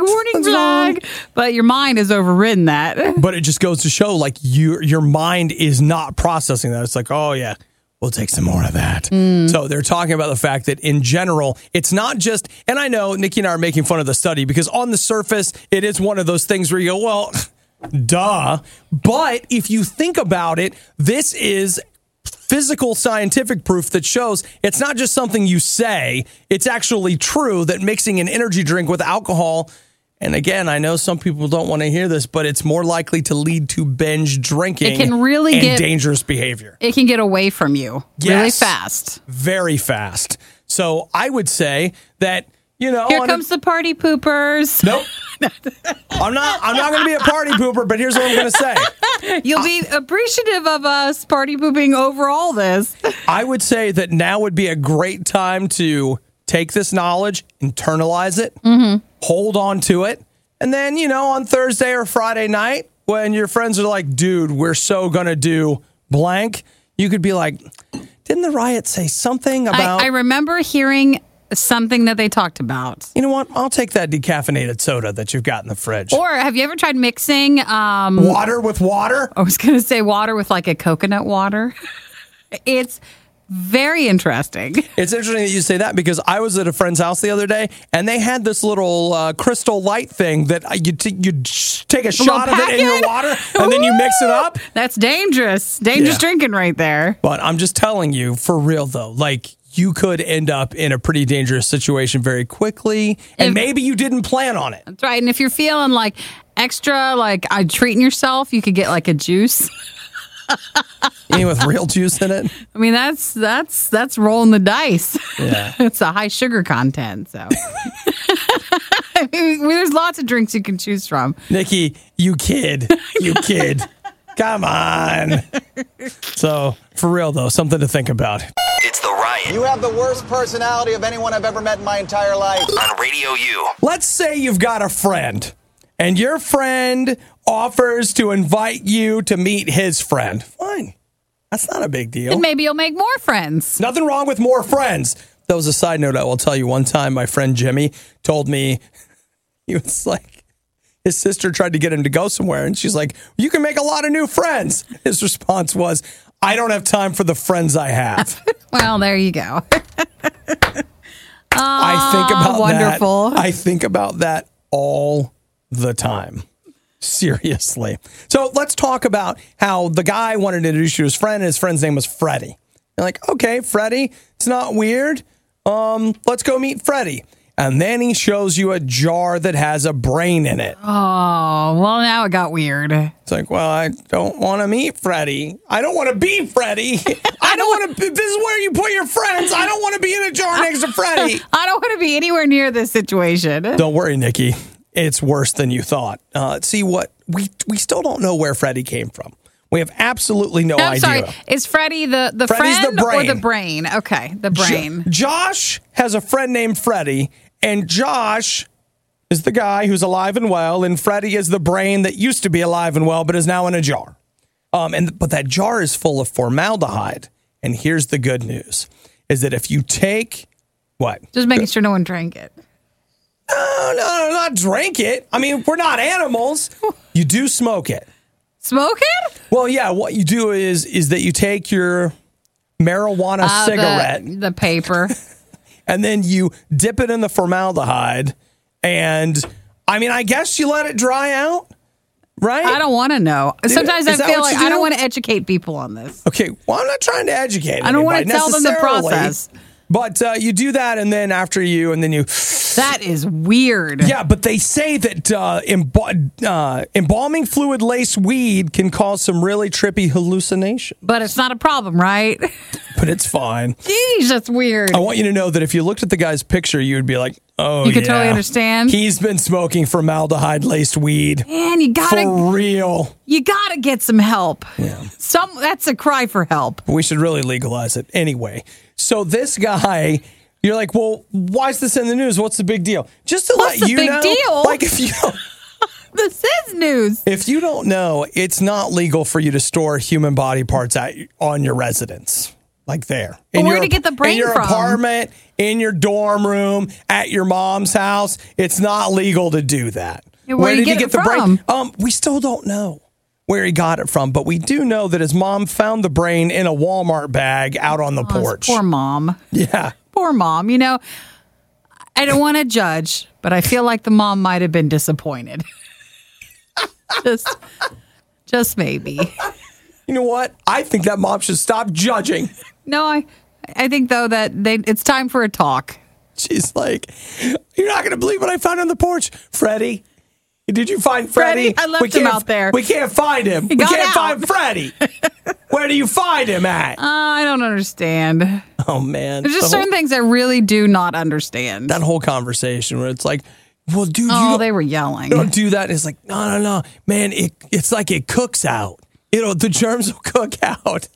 flag, but your mind has overridden that. But it just goes to show like your mind is not processing that. It's like, oh yeah, we'll take some more of that. So they're talking about the fact that in general, it's not just, and I know Nikki and I are making fun of the study because on the surface, it is one of those things where you go, well, duh. But if you think about it, this is physical scientific proof that shows it's not just something you say, it's actually true that mixing an energy drink with alcohol, and again, I know some people don't want to hear this, but it's more likely to lead to binge drinking. It can really get dangerous behavior. It can get away from you really fast. Very fast. So I would say that, you know, here comes the party poopers. Nope. I'm not going to be a party pooper, but here's what I'm going to say. You'll be appreciative of us party pooping over all this. I would say that now would be a great time to take this knowledge, internalize it, hold on to it, and then, you know, on Thursday or Friday night, when your friends are like, dude, we're so going to do blank, you could be like, didn't the riot say something about... I remember hearing something that they talked about. You know what? I'll take that decaffeinated soda that you've got in the fridge. Or have you ever tried mixing water with water? I was going to say water with like a coconut water. It's very interesting. It's interesting that you say that because I was at a friend's house the other day and they had this little crystal light thing that you take a shot of it in your water and then you mix it up. That's dangerous. Dangerous drinking right there. But I'm just telling you, for real though, like you could end up in a pretty dangerous situation very quickly and maybe you didn't plan on it. That's right. And if you're feeling like extra, like treating yourself, you could get like a juice. Any with real juice in it? I mean, that's rolling the dice. Yeah. It's a high sugar content, so. I mean, there's lots of drinks you can choose from. Nikki, you kid. Come on. So, for real though, something to think about. It's the Riot. You have the worst personality of anyone I've ever met in my entire life. On Radio U. Let's say you've got a friend, and your friend offers to invite you to meet his friend. Fine. That's not a big deal. And maybe you'll make more friends. Nothing wrong with more friends. That was a side note I will tell you. One time, my friend Jimmy told me, he was like, his sister tried to get him to go somewhere, and she's like, you can make a lot of new friends. His response was, I don't have time for the friends I have. Well, there you go. I think about wonderful. that. I think about that all the time. Seriously. So let's talk about how the guy wanted to introduce you to his friend, and his friend's name was Freddie. You're like, okay, Freddie, it's not weird. Let's go meet Freddie. And then he shows you a jar that has a brain in it. Oh, well, now it got weird. It's like, well, I don't want to meet Freddie. I don't want to be Freddie. I don't want to. This is where you put your friends. I don't want to be in a jar next to Freddie. I don't want to be anywhere near this situation. Don't worry, Nikki. It's worse than you thought. See what we still don't know where Freddie came from. We have absolutely no idea. Sorry, is Freddie the Freddie's friend the brain. or the brain? Okay, the brain. Josh has a friend named Freddie, and Josh is the guy who's alive and well, and Freddie is the brain that used to be alive and well, but is now in a jar. But that jar is full of formaldehyde. And here's the good news: is that if you take what? Just making sure no one drank it. No, not drink it. I mean, we're not animals. You do smoke it. Smoke it? Well, yeah. What you do is that you take your marijuana cigarette, the paper, and then you dip it in the formaldehyde, and I mean, I guess you let it dry out, right? I don't want to know. Sometimes I feel like I don't want to educate people on this. Okay, well, I'm not trying to educate. I don't want to tell them the process. But you do that, and then after you, and then you. That is weird. Yeah, but they say that embalming fluid laced weed can cause some really trippy hallucinations. But it's not a problem, right? But it's fine. Jeez, that's weird. I want you to know that if you looked at the guy's picture, you would be like, oh, you could totally understand. He's been smoking formaldehyde laced weed. Man, you gotta. For real. You gotta get some help. Yeah. That's a cry for help. We should really legalize it anyway. So this guy, you're like, well, why is this in the news? What's the big deal? Just to let you know. What's the big deal? Like if you This is news. If you don't know, it's not legal for you to store human body parts on your residence. Like there. Well, where to get the brain from? In your from? apartment, in your dorm room, at your mom's house. It's not legal to do that. Yeah, where did you get it from? Brain? We still don't know where he got it from, but we do know that his mom found the brain in a Walmart bag out on the porch. Poor mom. Yeah. Poor mom. You know, I don't want to judge, but I feel like the mom might have been disappointed. Just maybe. You know what? I think that mom should stop judging. No, I think, though, that it's time for a talk. She's like, you're not going to believe what I found on the porch. Freddie, did you find Freddie? I left him out there. We can't find him. We can't find Freddie. Where do you find him at? I don't understand. Oh, man. There's just certain things I really do not understand. That whole conversation where it's like, well, dude, they were yelling. Don't do that. It's like, no. Man, it's like it cooks out. The germs will cook out.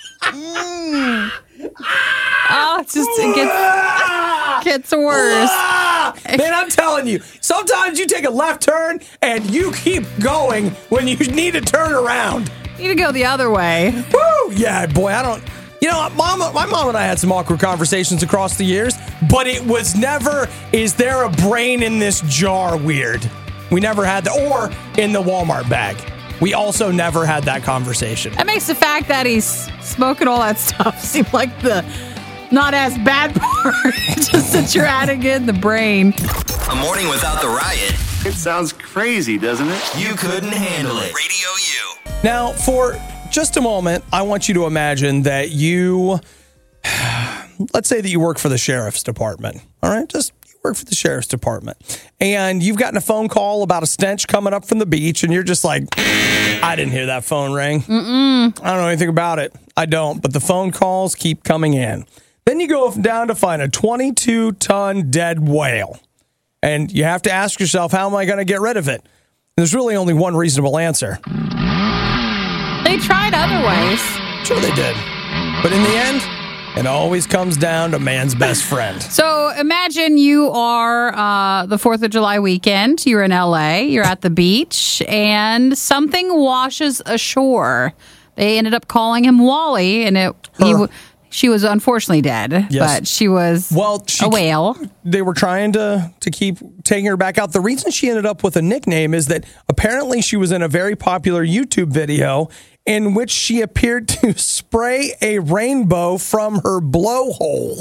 It gets worse. Man, I'm telling you, sometimes you take a left turn and you keep going when you need to turn around. You need to go the other way. Woo! Yeah, boy, I don't. You know, my mom and I had some awkward conversations across the years, but it was never, is there a brain in this jar weird? We never had that. Or in the Walmart bag. We also never had that conversation. That makes the fact that he's smoking all that stuff seem like the not as bad part. Just that you're adding in the brain. A morning without the riot. It sounds crazy, doesn't it? You couldn't handle it. Radio U. Now, for just a moment, I want you to imagine that you, let's say that you work for the sheriff's department. All right? Just you work for the sheriff's department. And you've gotten a phone call about a stench coming up from the beach, and you're just like, I didn't hear that phone ring. I don't know anything about it. I don't. But the phone calls keep coming in. Then you go down to find a 22-ton dead whale. And you have to ask yourself, how am I going to get rid of it? There's really only one reasonable answer. They tried other ways. Sure they did. But in the end, it always comes down to man's best friend. So imagine you are the 4th of July weekend. You're in LA. You're at the beach. And something washes ashore. They ended up calling him Wally. And she was unfortunately dead. Yes. But she was a whale. They were trying to keep taking her back out. The reason she ended up with a nickname is that apparently she was in a very popular YouTube video in which she appeared to spray a rainbow from her blowhole.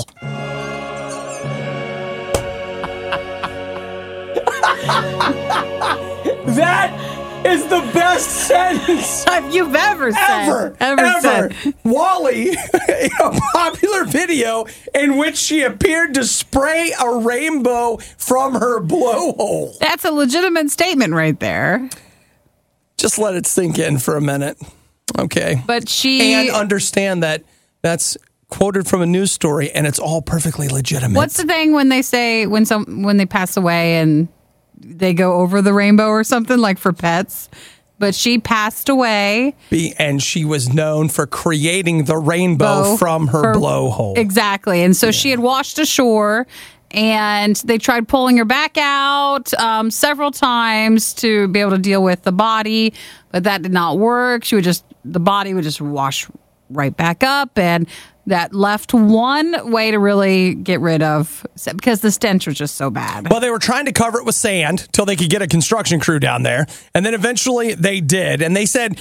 That is the best sentence you've ever said. Ever said. Wally, in a popular video in which she appeared to spray a rainbow from her blowhole. That's a legitimate statement right there. Just let it sink in for a minute. Okay. But and understand that that's quoted from a news story and it's all perfectly legitimate. What's the thing when they say when they pass away and they go over the rainbow or something, like for pets? But she passed away. And she was known for creating the rainbow from her blowhole. Exactly. And so she had washed ashore, and they tried pulling her back out several times to be able to deal with the body, but that did not work. The body would just wash right back up, and that left one way to really get rid of, because the stench was just so bad. Well, they were trying to cover it with sand till they could get a construction crew down there. And then eventually they did. And they said,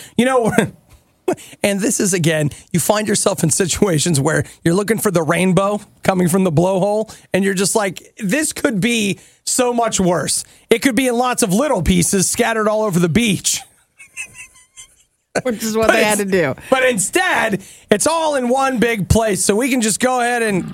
and this is, again, you find yourself in situations where you're looking for the rainbow coming from the blowhole. And you're just like, this could be so much worse. It could be in lots of little pieces scattered all over the beach. Which is what they had to do. But instead, it's all in one big place. So we can just go ahead and,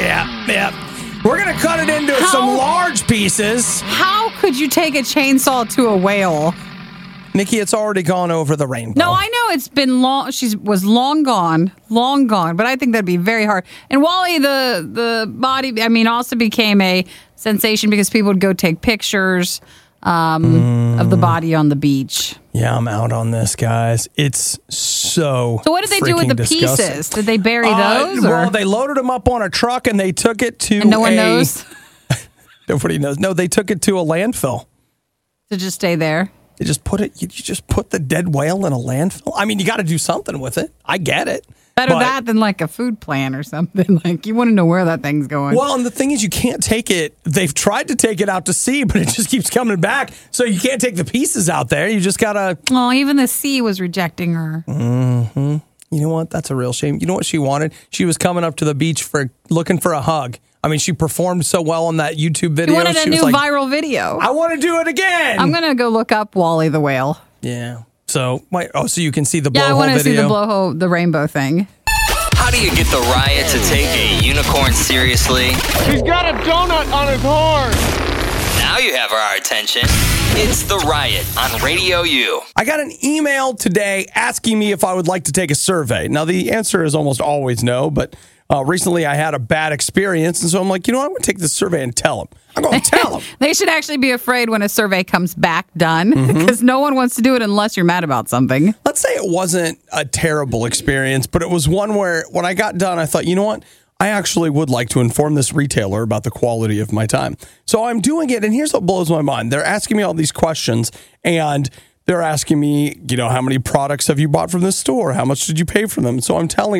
we're going to cut it into some large pieces. How could you take a chainsaw to a whale? Nikki, it's already gone over the rainbow. No, I know it's been long. She was long gone. But I think that'd be very hard. And Wally, the body, also became a sensation because people would go take pictures of the body on the beach. Yeah, I'm out on this, guys. It's so what did they do with the disgusting. pieces? Did they bury those? Well, they loaded them up on a truck and they took it to and no one knows? Nobody knows. No, they took it to a landfill. To just stay there? You just put the dead whale in a landfill? I mean, you got to do something with it. I get it. Better that than like a food plant or something. Like, you want to know where that thing's going. Well, and the thing is, you can't take it. They've tried to take it out to sea, but it just keeps coming back. So you can't take the pieces out there. You just got to... Oh, even the sea was rejecting her. Mm-hmm. You know what? That's a real shame. You know what she wanted? She was coming up to the beach looking for a hug. I mean, she performed so well on that YouTube video. She wanted a new viral video. I want to do it again. I'm going to go look up Wally the whale. Yeah. So you can see the blowhole video? Yeah, I want to see the rainbow thing. How do you get the riot to take a unicorn seriously? He's got a donut on his horn. Now you have our attention. It's The Riot on Radio U. I got an email today asking me if I would like to take a survey. Now, the answer is almost always no, but recently I had a bad experience, and so I'm like, I'm going to take this survey and tell them. I'm going to tell them. They should actually be afraid when a survey comes back done, because no one wants to do it unless you're mad about something. Let's say it wasn't a terrible experience, but it was one where when I got done, I thought, you know what? I actually would like to inform this retailer about the quality of my time. So I'm doing it, and here's what blows my mind. They're asking me all these questions, and they're asking me, how many products have you bought from this store? How much did you pay for them? So I'm telling them,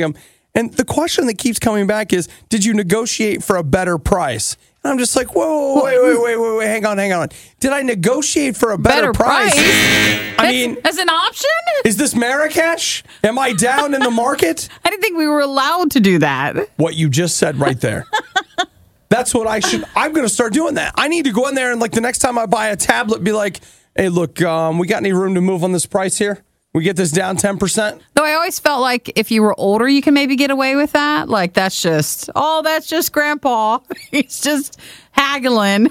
And the question that keeps coming back is, did you negotiate for a better price? And I'm just like, whoa, wait, hang on. Did I negotiate for a better price? I mean, as an option? Is this Marrakesh? Am I down in the market? I didn't think we were allowed to do that. What you just said right there. That's what I'm going to start doing that. I need to go in there and like the next time I buy a tablet, be like, hey, look, we got any room to move on this price here? We get this down 10%? Though I always felt like if you were older, you can maybe get away with that. Like, that's just grandpa. He's just haggling.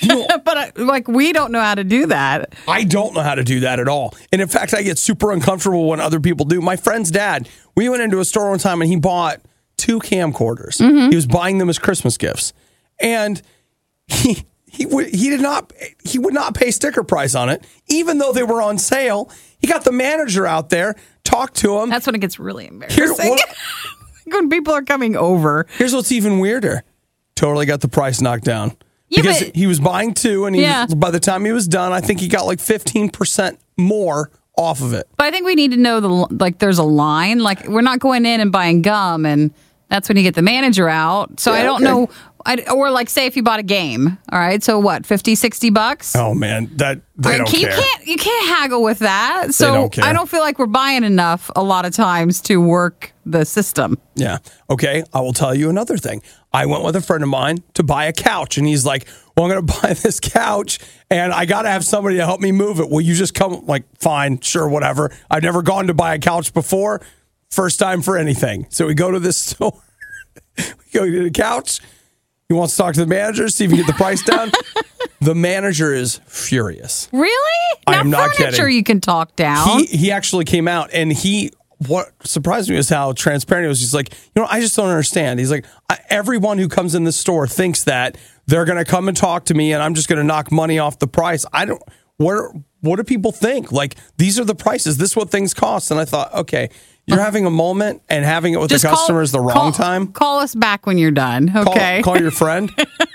But, we don't know how to do that. I don't know how to do that at all. And, in fact, I get super uncomfortable when other people do. My friend's dad, we went into a store one time and he bought 2 camcorders. Mm-hmm. He was buying them as Christmas gifts. And he would not pay sticker price on it, even though they were on sale. He got the manager out there, talked to him. That's when it gets really embarrassing. When people are coming over. Here's what's even weirder. Totally got the price knocked down. Yeah, because he was buying 2, and by the time he was done, I think he got like 15% more off of it. But I think we need to know there's a line. Like, we're not going in and buying gum, and that's when you get the manager out. So I don't know. Or say if you bought a game, all right? So what, $50, $60? Oh man, they don't care. You can't haggle with that. So they don't care. I don't feel like we're buying enough a lot of times to work the system. Yeah. Okay. I will tell you another thing. I went with a friend of mine to buy a couch, and he's like, "Well, I'm going to buy this couch, and I got to have somebody to help me move it. Will you just come?" Like, fine, sure, whatever. I've never gone to buy a couch before. First time for anything. So we go to this store. We go to the couch. He wants to talk to the manager, see if he can get the price down. The manager is furious. Really? I am not kidding. Furniture you can talk down. He actually came out, and what surprised me was how transparent he was. He's like, I just don't understand. He's like, everyone who comes in this store thinks that they're going to come and talk to me, and I'm just going to knock money off the price. What do people think? Like, these are the prices. This is what things cost. And I thought, okay, you're having a moment and having it with the customers the wrong time. Call us back when you're done. Okay. Call your friend.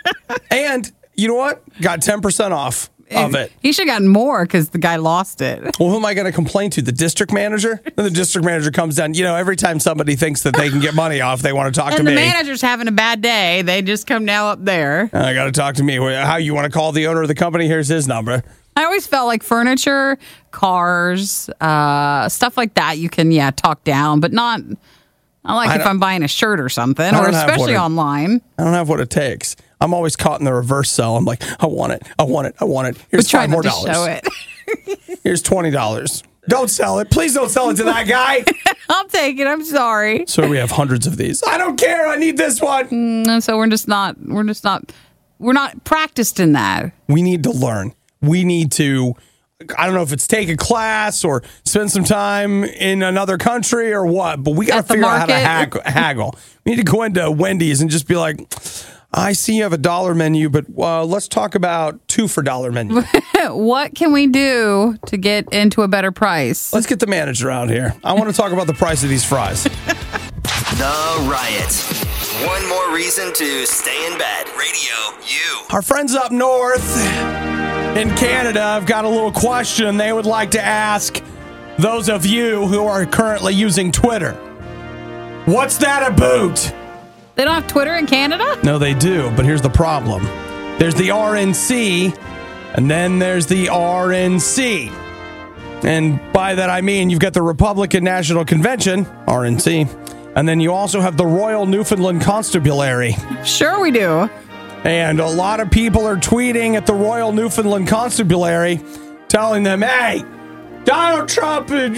And you know what? Got 10% off of it. He should have gotten more because the guy lost it. Well, who am I going to complain to? The district manager? And the district manager comes down. Every time somebody thinks that they can get money off, they want to talk to me. And the manager's having a bad day. They just come now up there. I got to talk to me. How you want to call the owner of the company? Here's his number. I always felt like furniture, cars, stuff like that you can, talk down, but not if I'm buying a shirt or something, or especially online. I don't have what it takes. I'm always caught in the reverse sell. I'm like, I want it. Here's $5 more. Show it. Here's $20. Don't sell it. Please don't sell it to that guy. I'll take it. I'm sorry. So we have hundreds of these. I don't care. I need this one. So we're not practiced in that. We need to learn. We need to, I don't know if it's take a class or spend some time in another country or what, but we got to figure out how to haggle. We need to go into Wendy's and just be like, I see you have a $1 menu, but let's talk about 2 for $1 menu. What can we do to get into a better price? Let's get the manager out here. I want to talk about the price of these fries. The Riot. One more reason to stay in bed. Radio U. Our friends up north in Canada have got a little question they would like to ask those of you who are currently using Twitter. What's that about? They don't have Twitter in Canada? No, they do, but here's the problem. There's the RNC, and then there's the RNC. And by that I mean you've got the Republican National Convention, RNC, and then you also have the Royal Newfoundland Constabulary. Sure we do. And a lot of people are tweeting at the Royal Newfoundland Constabulary telling them, hey, Donald Trump and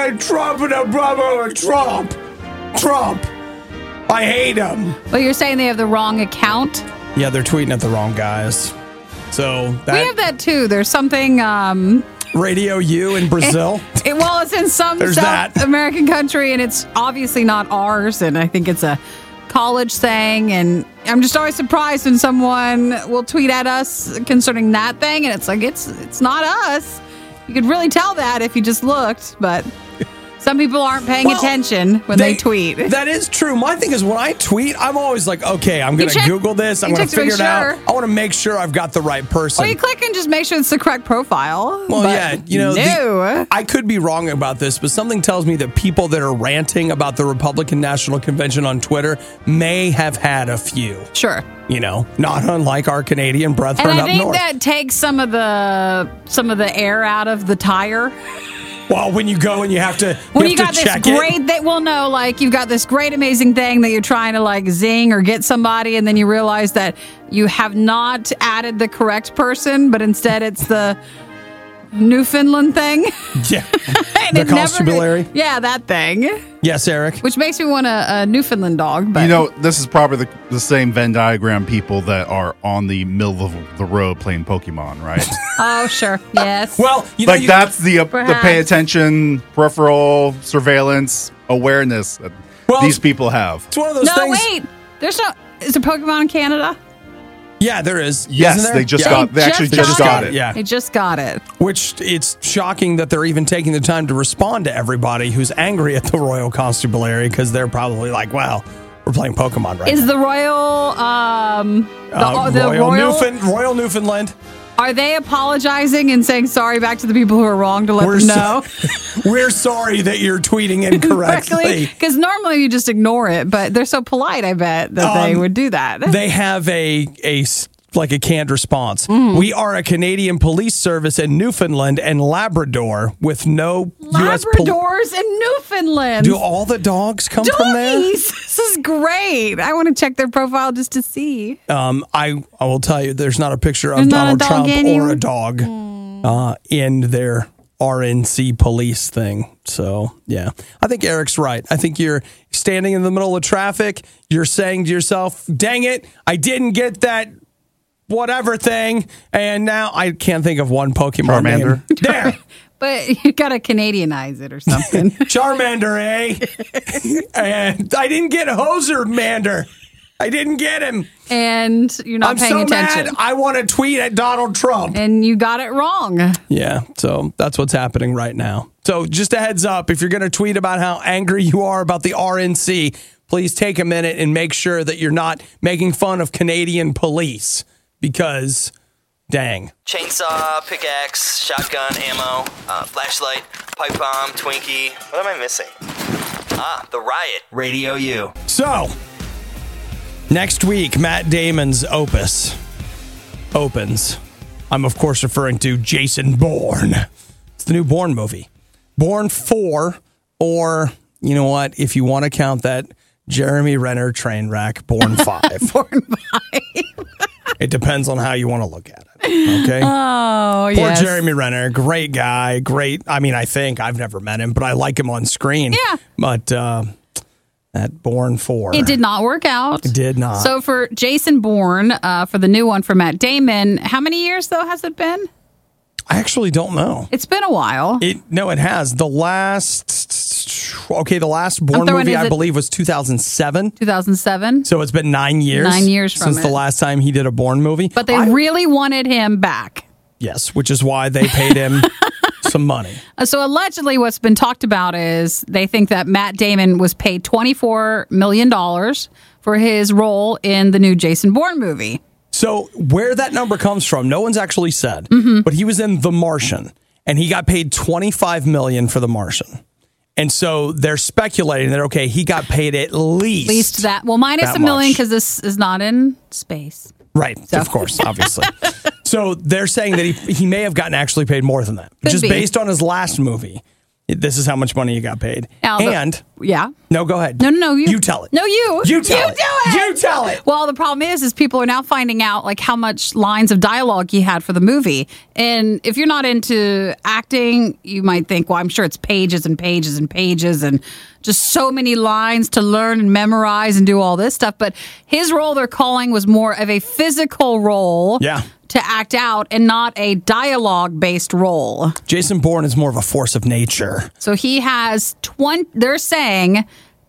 Trump. I hate him. Well, you're saying they have the wrong account? Yeah, they're tweeting at the wrong guys. So we have that too. There's something... Radio U in Brazil. It's in some South American country, and it's obviously not ours, and I think it's a college thing, and I'm just always surprised when someone will tweet at us concerning that thing, and it's like, it's not us. You could really tell that if you just looked, but... Some people aren't paying attention when they tweet. That is true. My thing is when I tweet, I'm always like, okay, I'm going to Google this. I'm going to figure it out. I want to make sure I've got the right person. Well, you click and just make sure it's the correct profile. Well, yeah. I could be wrong about this, but something tells me that people that are ranting about the Republican National Convention on Twitter may have had a few. Sure. Not unlike our Canadian brethren up north. And I think that takes some of the air out of the tire. Well, when you go and you have to when you got this great that we'll know, like you've got this great amazing thing that you're trying to like zing or get somebody, and then you realize that you have not added the correct person, but instead it's the Newfoundland thing. Yeah. The constabulary. Yeah, that thing. Yes, Eric. Which makes me want a Newfoundland dog. But this is probably the same Venn diagram people that are on the middle of the road playing Pokemon, right? Oh, sure. Yes. Well, that's the pay attention, peripheral surveillance awareness that these people have. It's one of those things. No, wait. Is there Pokemon in Canada? Yeah, there is. Yes, they actually just got it. Yeah. They just got it. Which it's shocking that they're even taking the time to respond to everybody who's angry at the Royal Constabulary because they're probably like, wow, we're playing Pokemon right now. Is the Royal Newfoundland? Are they apologizing and saying sorry back to the people who are wrong to let them know? We're sorry that you're tweeting incorrectly. Because normally you just ignore it, but they're so polite, I bet, that they would do that. They have a canned response. We are a Canadian police service in Newfoundland and Labrador with no U.S. Labradors in Newfoundland. Do all the dogs come from there? This is great. I want to check their profile just to see. I will tell you, there's not a picture of Donald Trump or a dog in their RNC police thing. So, yeah. I think Eric's right. I think you're standing in the middle of traffic. You're saying to yourself, dang it, I didn't get that whatever thing, and now I can't think of one Pokemon name. There. But you got to Canadianize it or something. Charmander, eh? And I didn't get Hosermander. I didn't get him. And you're not paying attention. Mad. I want to tweet at Donald Trump. And you got it wrong. Yeah, so that's what's happening right now. So just a heads up, if you're going to tweet about how angry you are about the RNC, please take a minute and make sure that you're not making fun of Canadian police. Because, dang. Chainsaw, pickaxe, shotgun, ammo, flashlight, pipe bomb, Twinkie. What am I missing? The Riot Radio U. So, next week, Matt Damon's Opus opens. I'm, of course, referring to Jason Bourne. It's the new Bourne movie. Bourne 4, or, you know what, if you want to count that Jeremy Renner train wreck, Bourne 5. Bourne 5. It depends on how you want to look at it. Okay. Oh, Poor Jeremy Renner. Great guy. Great. I mean, I think I've never met him, but I like him on screen. Yeah. But that Bourne 4. It did not work out. It did not. So for Jason Bourne, for the new one for Matt Damon, how many years, though, has it been? I actually don't know. It's been a while. No, it has. The last Bourne movie, I believe, was 2007. 2007. So it's been 9 years. 9 years from since the last time he did a Bourne movie. But they really wanted him back. Yes, which is why they paid him some money. So allegedly what's been talked about is they think that Matt Damon was paid $24 million for his role in the new Jason Bourne movie. So where that number comes from, no one's actually said, but he was in The Martian, and he got paid $25 million for The Martian. And so they're speculating that, okay, he got paid at least that. Well, minus $1 million because this is not in space. Right, so. Of course, obviously. So they're saying that he may have gotten actually paid more than that. Just based on his last movie. This is how much money he got paid. Yeah. No, go ahead. No, you tell it. No, you. You tell it. Do it. You tell it. Well, the problem is people are now finding out like how much lines of dialogue he had for the movie. And if you're not into acting, you might think, well, I'm sure it's pages and pages and pages and just so many lines to learn and memorize and do all this stuff. But his role they're calling was more of a physical role. Yeah. To act out and not a dialogue-based role. Jason Bourne is more of a force of nature. So he has, they're saying,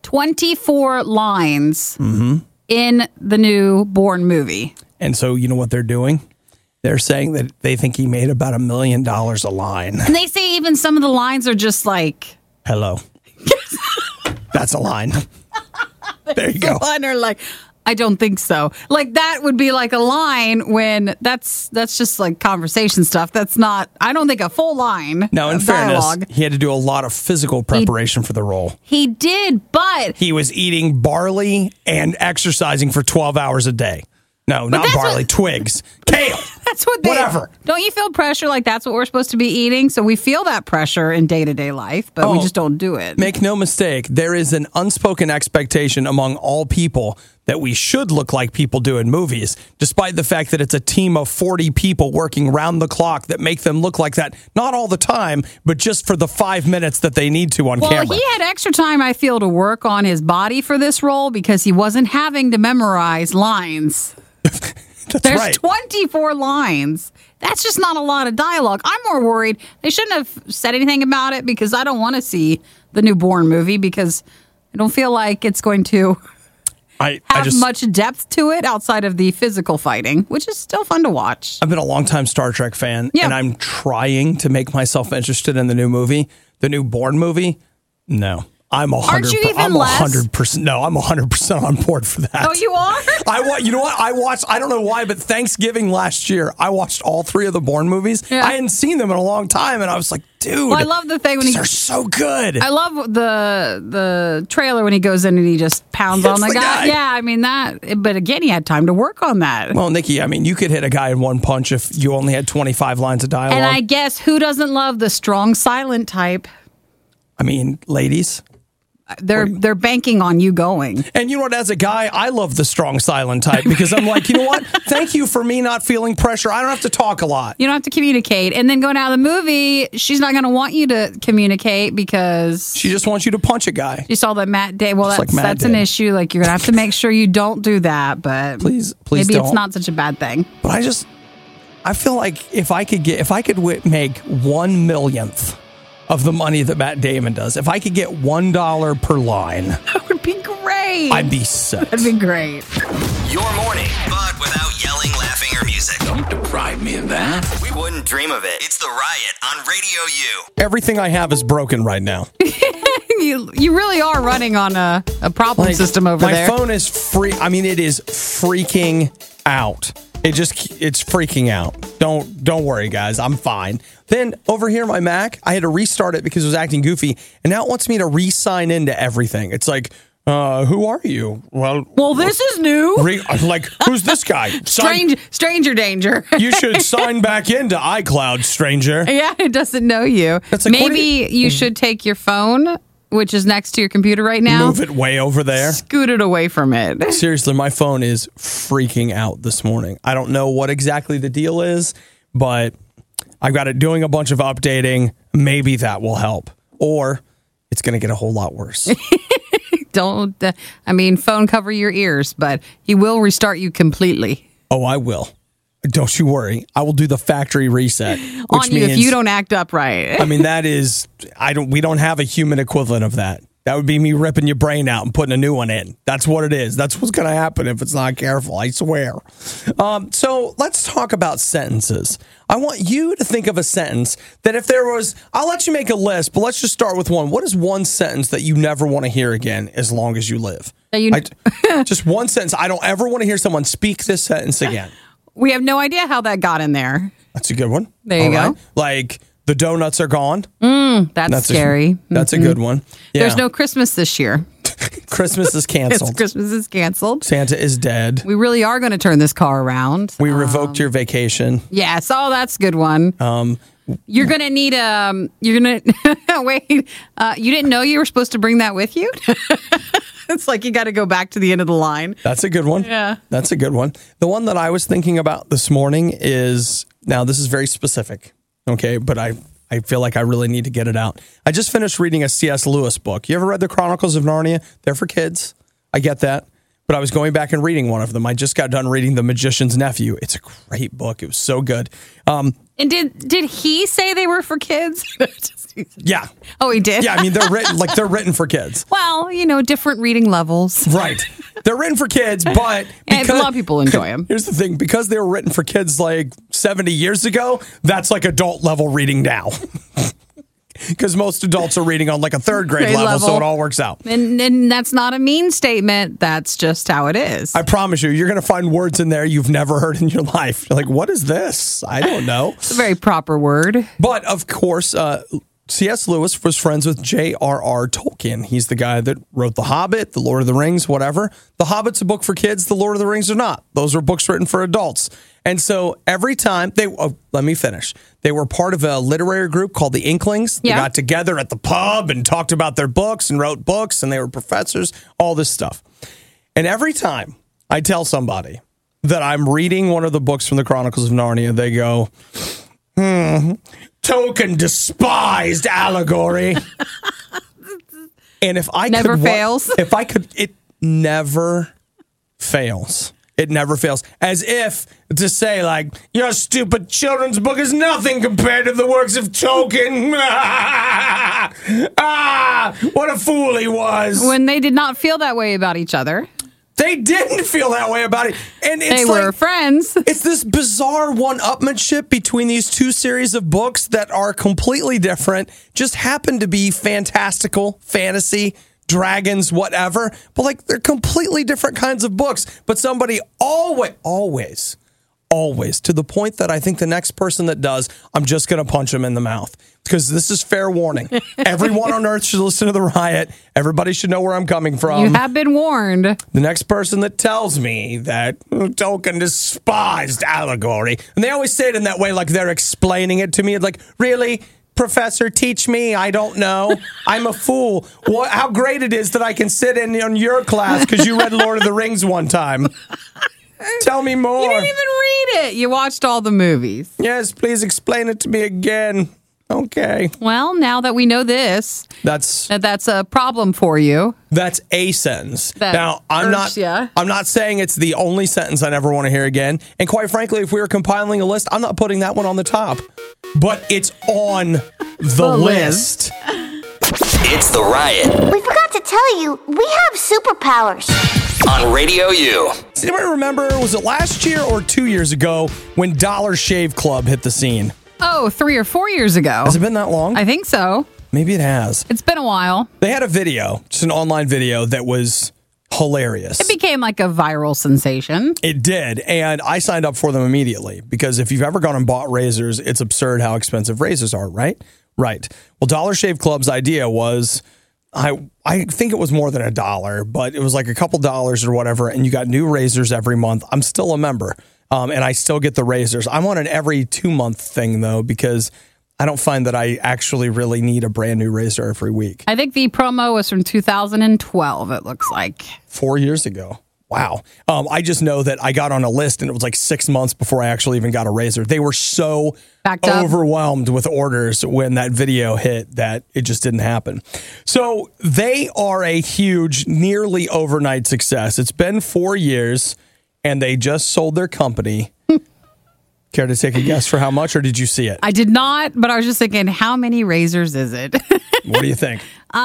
24 lines in the new Bourne movie. And so you know what they're doing? They're saying that they think he made about $1 million a line. And they say even some of the lines are just like... Hello. that's a line. There you go. Or like, I don't think so. Like that would be like a line when that's just like conversation stuff. That's not, I don't think a full line. Now, in fairness, he had to do a lot of physical preparation for the role. He did, but he was eating barley and exercising for 12 hours a day. No, not barley, twigs, kale. That's what whatever. Don't you feel pressure like that's what we're supposed to be eating? So we feel that pressure in day-to-day life, but we just don't do it. Make no mistake, there is an unspoken expectation among all people that we should look like people do in movies, despite the fact that it's a team of 40 people working round the clock that make them look like that, not all the time, but just for the 5 minutes that they need to on camera. Well, he had extra time, I feel, to work on his body for this role because he wasn't having to memorize lines. There's 24 lines. That's just not a lot of dialogue. I'm more worried they shouldn't have said anything about it because I don't want to see the new Bourne movie because I don't feel like it's going to have much depth to it outside of the physical fighting, which is still fun to watch. I've been a longtime Star Trek fan, and I'm trying to make myself interested in the new movie. The new Bourne movie? No. I'm 100%. No, I'm 100% on board for that. Oh, you are? You know what? I watched. I don't know why, but Thanksgiving last year, I watched all 3 of the Bourne movies. Yeah. I hadn't seen them in a long time, and I was like, dude, well, I love the thing when they're so good. I love the trailer when he goes in and he just pounds on the guy. Yeah, I mean that. But again, he had time to work on that. Well, Nikki, I mean, you could hit a guy in one punch if you only had 25 lines of dialogue. And I guess who doesn't love the strong, silent type? I mean, ladies. They're banking on you going. And you know what? As a guy, I love the strong, silent type because I'm like, you know what? Thank you for me not feeling pressure. I don't have to talk a lot. You don't have to communicate. And then going out of the movie, she's not going to want you to communicate because she just wants you to punch a guy. She saw that Matt did. Well, that's an issue. Like you're going to have to make sure you don't do that. But please, maybe don't. It's not such a bad thing. But I feel like if I could make 1/1,000,000th of the money that Matt Damon does. If I could get $1 per line, that would be great. I'd be set. That'd be great. Your morning, but without yelling, laughing, or music. Don't deprive me of that. We wouldn't dream of it. It's The Riot on Radio U. Everything I have is broken right now. You really are running on a problem system over there. My phone is free. I mean, it is freaking out. It's freaking out. Don't worry, guys. I'm fine. Then over here, my Mac, I had to restart it because it was acting goofy, and now it wants me to re-sign into everything. It's like, who are you? Well, this is new. Like, who's this guy? Stranger danger. You should sign back into iCloud, stranger. Yeah, it doesn't know you. Like, maybe you should take your phone, which is next to your computer right now. Move it way over there. Scoot it away from it. Seriously, my phone is freaking out this morning. I don't know what exactly the deal is, but I've got it doing a bunch of updating. Maybe that will help. Or it's going to get a whole lot worse. Phone cover your ears, but he will restart you completely. Oh, I will. Don't you worry. I will do the factory reset. On you if you don't act up right. I mean, that is, we don't have a human equivalent of that. That would be me ripping your brain out and putting a new one in. That's what it is. That's what's going to happen if it's not careful. I swear. So let's talk about sentences. I want you to think of a sentence that if there was, I'll let you make a list, but let's just start with one. What is one sentence that you never want to hear again as long as you live? Just one sentence. I don't ever want to hear someone speak this sentence again. We have no idea how that got in there. That's a good one. There you go. Like, the donuts are gone. That's scary. That's a good one. Yeah. There's no Christmas this year. Christmas is canceled. Christmas is canceled. Santa is dead. We really are going to turn this car around. We revoked your vacation. Yes. Oh, that's a good one. You're going to need wait. You didn't know you were supposed to bring that with you? It's like you got to go back to the end of the line. That's a good one. Yeah. That's a good one. The one that I was thinking about this morning is, now this is very specific, okay, but I feel like I really need to get it out. I just finished reading a C.S. Lewis book. You ever read The Chronicles of Narnia? They're for kids. I get that. But I was going back and reading one of them. I just got done reading The Magician's Nephew. It's a great book. It was so good. And did he say they were for kids? Yeah. Oh, he did? Yeah, I mean, they're written for kids. Well, different reading levels. Right. They're written for kids, but and a lot of people enjoy them. Here's the thing. Because they were written for kids like 70 years ago, that's like adult level reading now. because most adults are reading on like a third grade level, so it all works out. And that's not a mean statement. That's just how it is. I promise you, you're going to find words in there you've never heard in your life. You're like, what is this? I don't know. It's a very proper word. But of course, C.S. Lewis was friends with J.R.R. Tolkien. He's the guy that wrote The Hobbit, The Lord of the Rings, whatever. The Hobbit's a book for kids. The Lord of the Rings are not. Those are books written for adults. And so every time let me finish. They were part of a literary group called the Inklings. They got together at the pub and talked about their books and wrote books, and they were professors, all this stuff. And every time I tell somebody that I'm reading one of the books from the Chronicles of Narnia, they go, Tolkien despised allegory. And if I never fails. If I could, it never fails. It never fails. As if to say, like, your stupid children's book is nothing compared to the works of Tolkien. What a fool he was. When they did not feel that way about each other. They didn't feel that way about it. And it's they were friends. It's this bizarre one-upmanship between these two series of books that are completely different, just happen to be fantastical, fantasy, dragons, whatever. But like they're completely different kinds of books. But somebody always, to the point that I think the next person that does, I'm just going to punch him in the mouth. Because this is fair warning. Everyone on earth should listen to The Riot. Everybody should know where I'm coming from. You have been warned. The next person that tells me that Tolkien despised allegory, and they always say it in that way like they're explaining it to me. Like, really? Professor, teach me. I don't know. I'm a fool. How great it is that I can sit in on your class because you read Lord of the Rings one time. Tell me more. You didn't even read it. You watched all the movies. Yes, please explain it to me again. Okay. Well, now that we know this, that's a problem for you. That's a sentence. Now, I'm not saying it's the only sentence I never want to hear again. And quite frankly, if we were compiling a list, I'm not putting that one on the top. But it's on the list. It's The Riot. We forgot to tell you, we have superpowers. On Radio U. Does anybody remember, was it last year or 2 years ago when Dollar Shave Club hit the scene? Oh, 3 or 4 years ago. Has it been that long? I think so. Maybe it has. It's been a while. They had a video, just an online video that was hilarious. It became like a viral sensation. It did, and I signed up for them immediately because if you've ever gone and bought razors, it's absurd how expensive razors are, right? Right. Well, Dollar Shave Club's idea was, I think it was more than $1, but it was like a couple dollars or whatever, and you got new razors every month. I'm still a member. And I still get the razors. I'm on an every 2-month thing, though, because I don't find that I actually really need a brand new razor every week. I think the promo was from 2012, it looks like. 4 years ago. Wow. I just know that I got on a list, and it was like 6 months before I actually even got a razor. They were so overwhelmed with orders when that video hit that it just didn't happen. So they are a huge, nearly overnight success. It's been 4 years. And they just sold their company. Care to take a guess for how much, or did you see it? I did not, but I was just thinking, how many razors is it? What do you think?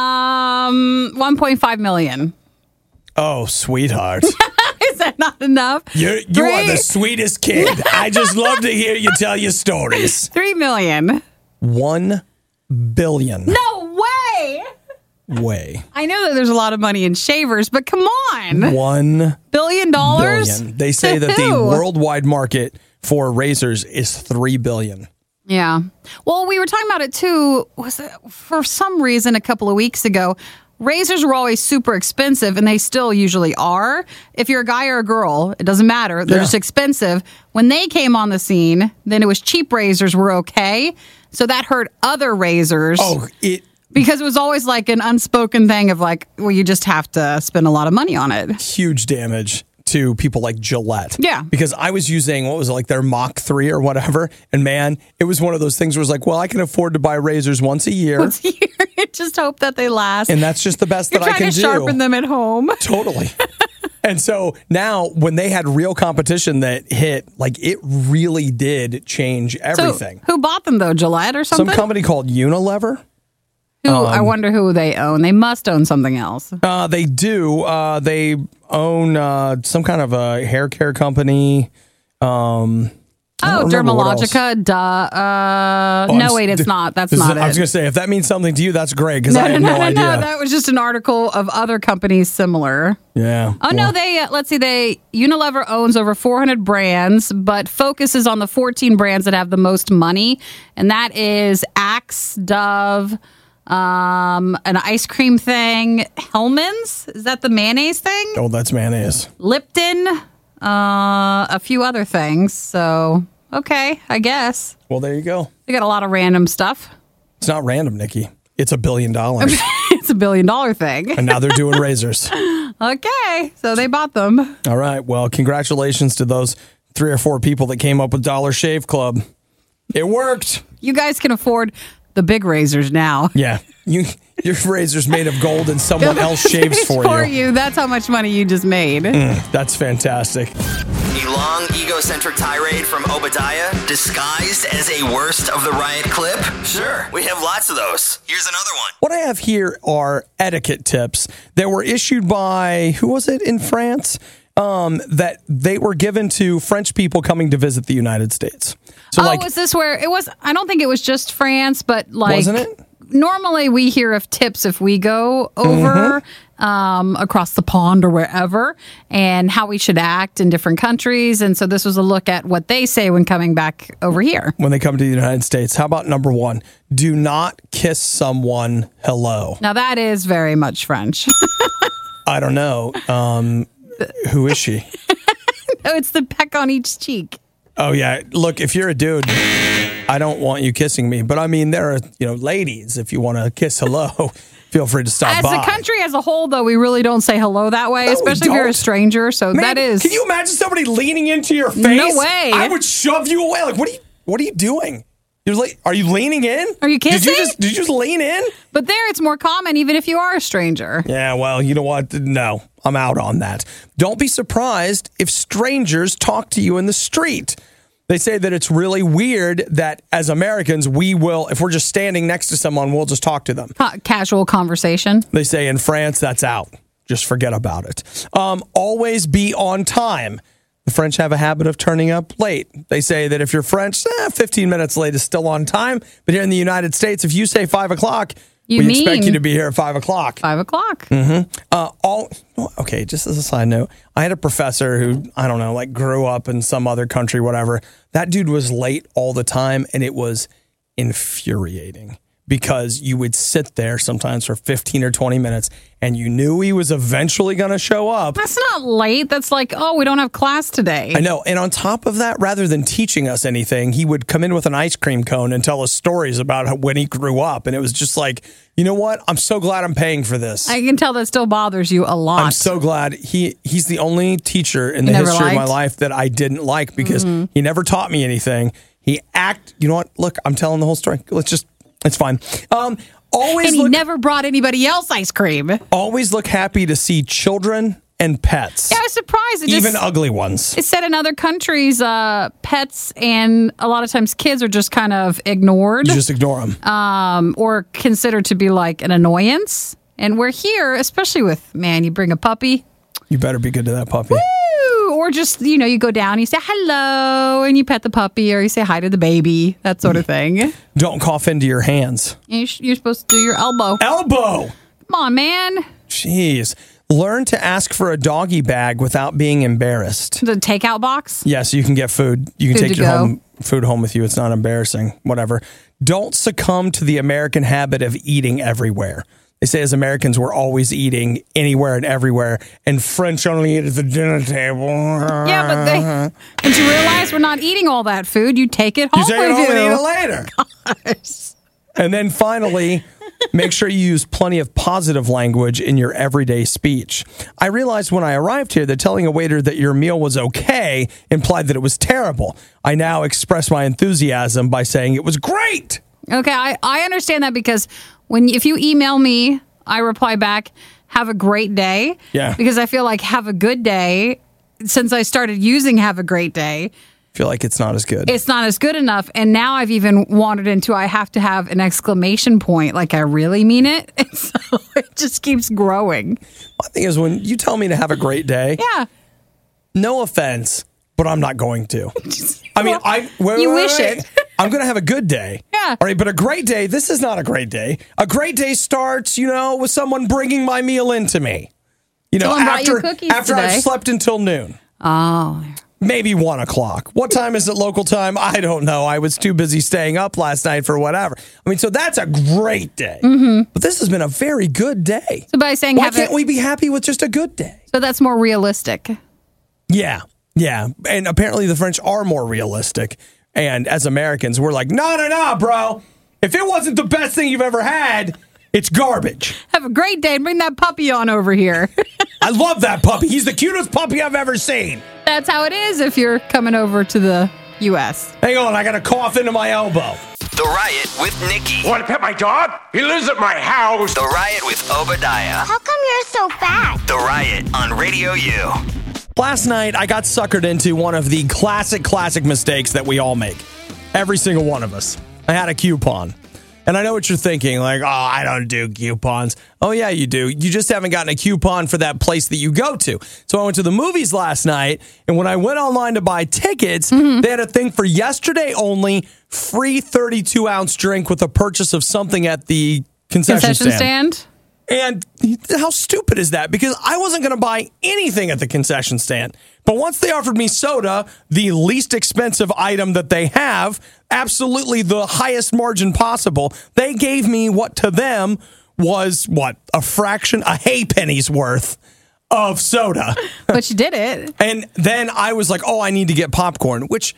1.5 million. Oh, sweetheart. Is that not enough? You are the sweetest kid. I just love to hear you tell your stories. 3 million. 1 billion. No way. I know that there's a lot of money in shavers, but come on. $1 billion? They say that the worldwide market for razors is $3 billion. Yeah. Well, we were talking about it too. Was it for some reason a couple of weeks ago? Razors were always super expensive, and they still usually are. If you're a guy or a girl, it doesn't matter. They're just expensive. When they came on the scene, then it was cheap razors were okay. So that hurt other razors. Because it was always like an unspoken thing of like, well, you just have to spend a lot of money on it. Huge damage to people like Gillette. Yeah. Because I was using, what was it, like their Mach 3 or whatever. And man, it was one of those things where it's like, well, I can afford to buy razors once a year. Just hope that they last. And that's just the best that I can do. You're trying to sharpen them at home. Totally. And so now when they had real competition that hit, like it really did change everything. So who bought them though? Gillette or something? Some company called Unilever. I wonder who they own. They must own something else. They do. They own some kind of a hair care company. Oh, Dermalogica, duh. No, wait, it's not. That's not it. I was going to say, if that means something to you, that's great, because I had no idea. No, that was just an article of other companies similar. Yeah. Oh, no, Unilever owns over 400 brands, but focuses on the 14 brands that have the most money, and that is Axe, Dove, an ice cream thing, Hellmann's. Is that the mayonnaise thing? Oh, that's mayonnaise. Lipton. A few other things. So, okay, I guess. Well, there you go. They got a lot of random stuff. It's not random, Nikki. It's $1 billion. It's $1 billion thing. And now they're doing razors. Okay, so they bought them. All right. Well, congratulations to those 3 or 4 people that came up with Dollar Shave Club. It worked. You guys can afford the big razors now. Yeah. Your razor's made of gold and someone else shaves for you. That's how much money you just made. That's fantastic. A long, egocentric tirade from Obadiah, disguised as a worst of the riot clip? Sure, we have lots of those. Here's another one. What I have here are etiquette tips that were issued by, who was it in France? That they were given to French people coming to visit the United States. So, was this where it was? I don't think it was just France, but wasn't it? Normally we hear of tips if we go over across the pond or wherever, and how we should act in different countries. And so this was a look at what they say when coming back over here. When they come to the United States. How about number 1? Do not kiss someone hello. Now that is very much French. I don't know. Who is she? No, it's the peck on each cheek. Oh, yeah. Look, if you're a dude, I don't want you kissing me. But I mean, there are, ladies, if you want to kiss hello, feel free to stop by. As a country as a whole, though, we really don't say hello that way, especially if you're a stranger. So Man, that is. Can you imagine somebody leaning into your face? No way. I would shove you away. Like, what are you doing? Are you leaning in? Are you kissing? Did you just lean in? But there, it's more common, even if you are a stranger. Yeah, well, you know what? No, I'm out on that. Don't be surprised if strangers talk to you in the street. They say that it's really weird that as Americans, we will, if we're just standing next to someone, we'll just talk to them. Casual conversation. They say in France, that's out. Just forget about it. Always be on time. The French have a habit of turning up late. They say that if you're French, 15 minutes late is still on time. But here in the United States, if you say 5 o'clock, we expect you to be here at 5 o'clock. 5 o'clock. Mm-hmm. Okay, just as a side note, I had a professor who, I don't know, grew up in some other country, whatever. That dude was late all the time, and it was infuriating. Because you would sit there sometimes for 15 or 20 minutes and you knew he was eventually going to show up. That's not late. That's like, we don't have class today. I know. And on top of that, rather than teaching us anything, he would come in with an ice cream cone and tell us stories about when he grew up. And it was just like, you know what? I'm so glad I'm paying for this. I can tell that still bothers you a lot. I'm so glad. He's the only teacher in the history of my life that I didn't like because he never taught me anything. You know what? Look, I'm telling the whole story. It's fine. Never brought anybody else ice cream. Always look happy to see children and pets. Yeah, I was surprised. Even ugly ones. It said in other countries, pets and a lot of times kids are just kind of ignored. You just ignore them. Or considered to be like an annoyance. And we're here, especially with, you bring a puppy. You better be good to that puppy. Woo! Or just, you go down, you say hello, and you pet the puppy, or you say hi to the baby, that sort of thing. Don't cough into your hands. You're supposed to do your elbow. Elbow! Come on, man. Jeez. Learn to ask for a doggy bag without being embarrassed. The takeout box? Yeah, so you can get food. You can take your food home with you. It's not embarrassing. Whatever. Don't succumb to the American habit of eating everywhere. They say as Americans, we're always eating anywhere and everywhere, and French only eat at the dinner table. Yeah, but did you realize we're not eating all that food? You take it home with you. You take it home and eat it later. Gosh. And then finally, make sure you use plenty of positive language in your everyday speech. I realized when I arrived here that telling a waiter that your meal was okay implied that it was terrible. I now express my enthusiasm by saying it was great. Okay, I understand that because if you email me, I reply back, have a great day. Yeah. Because I feel like have a good day, since I started using have a great day. I feel like it's not as good. It's not as good enough. And now I've even wandered into I have to have an exclamation point. Like I really mean it. And so it just keeps growing. My thing is when you tell me to have a great day. Yeah. No offense. but I'm not going to. I mean, You wish it. I'm going to have a good day. Yeah. All right, but a great day, this is not a great day. A great day starts, with someone bringing my meal into me. Someone brought you cookies after today. I've slept until noon. Oh. Maybe 1 o'clock. What time is it local time? I don't know. I was too busy staying up last night for whatever. I mean, so that's a great day. Mm-hmm. But this has been a very good day. So by saying why can't we be happy with just a good day? So that's more realistic. Yeah. And apparently the French are more realistic. And as Americans, we're like, no, bro. If it wasn't the best thing you've ever had, it's garbage. Have a great day and bring that puppy on over here. I love that puppy. He's the cutest puppy I've ever seen. That's how it is if you're coming over to the U.S. Hang on, I got to cough into my elbow. The Riot with Nikki. Want to pet my dog? He lives at my house. The Riot with Obadiah. How come you're so fat? The Riot on Radio U. Last night, I got suckered into one of the classic mistakes that we all make. Every single one of us. I had a coupon. And I know what you're thinking, like, oh, I don't do coupons. Oh, yeah, you do. You just haven't gotten a coupon for that place that you go to. So I went to the movies last night, and when I went online to buy tickets, they had a thing for yesterday only, free 32-ounce drink with a purchase of something at the concession stand. And how stupid is that? Because I wasn't going to buy anything at the concession stand. But once they offered me soda, the least expensive item that they have, absolutely the highest margin possible, they gave me what to them was, a fraction, a hay penny's worth of soda. But you did it. And then I was like, I need to get popcorn, which...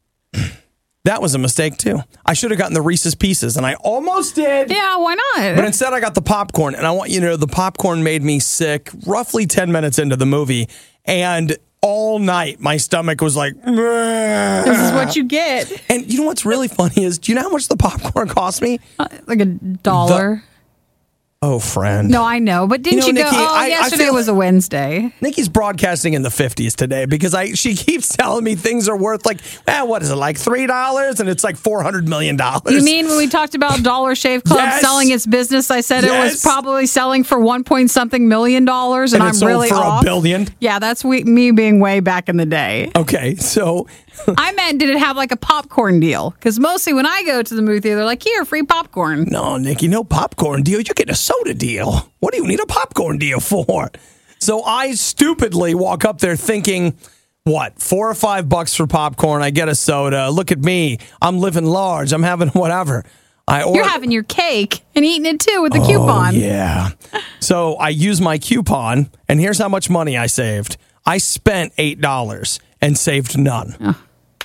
That was a mistake, too. I should have gotten the Reese's Pieces, and I almost did. Yeah, why not? But instead, I got the popcorn, and I want you to know the popcorn made me sick roughly 10 minutes into the movie, and all night my stomach was like, This is what you get. And you know what's really funny is, do you know how much the popcorn cost me? Like $1. Oh, friend. No, I know. But didn't you go, Nikki, yesterday was a Wednesday. Nikki's broadcasting in the 50s today because she keeps telling me things are worth what is it, like $3? And it's like $400 million. You mean when we talked about Dollar Shave Club selling its business, I said it was probably selling for $1.something million, and I'm really off? $1 billion? Yeah, that's me being way back in the day. Okay, so... I meant, did it have like a popcorn deal? Because mostly when I go to the movie theater, they're like, here, free popcorn. No, Nikki, no popcorn deal. You're getting a soda deal. What do you need a popcorn deal for? So I stupidly walk up there thinking, $4 or $5 for popcorn. I get a soda. Look at me. I'm living large. I'm having whatever. You're having your cake and eating it too with the coupon. Yeah. So I use my coupon, and here's how much money I saved. I spent $8 and saved none. Oh.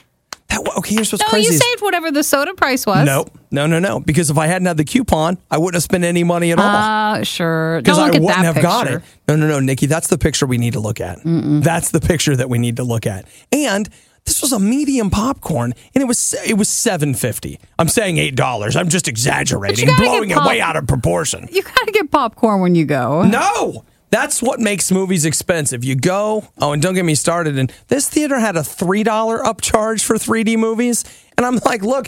Here's what's crazy. You saved whatever the soda price was. No. Because if I hadn't had the coupon, I wouldn't have spent any money at all. Sure. Because I wouldn't have picture. got it. No, Nikki, that's the picture we need to look at. That's the picture that we need to look at. And this was a medium popcorn, and it was $7.50. I'm saying $8. I'm just exaggerating, blowing it way out of proportion. You got to get popcorn when you go. No. That's what makes movies expensive. You go, and don't get me started. And this theater had a $3 upcharge for 3D movies. And I'm like, look,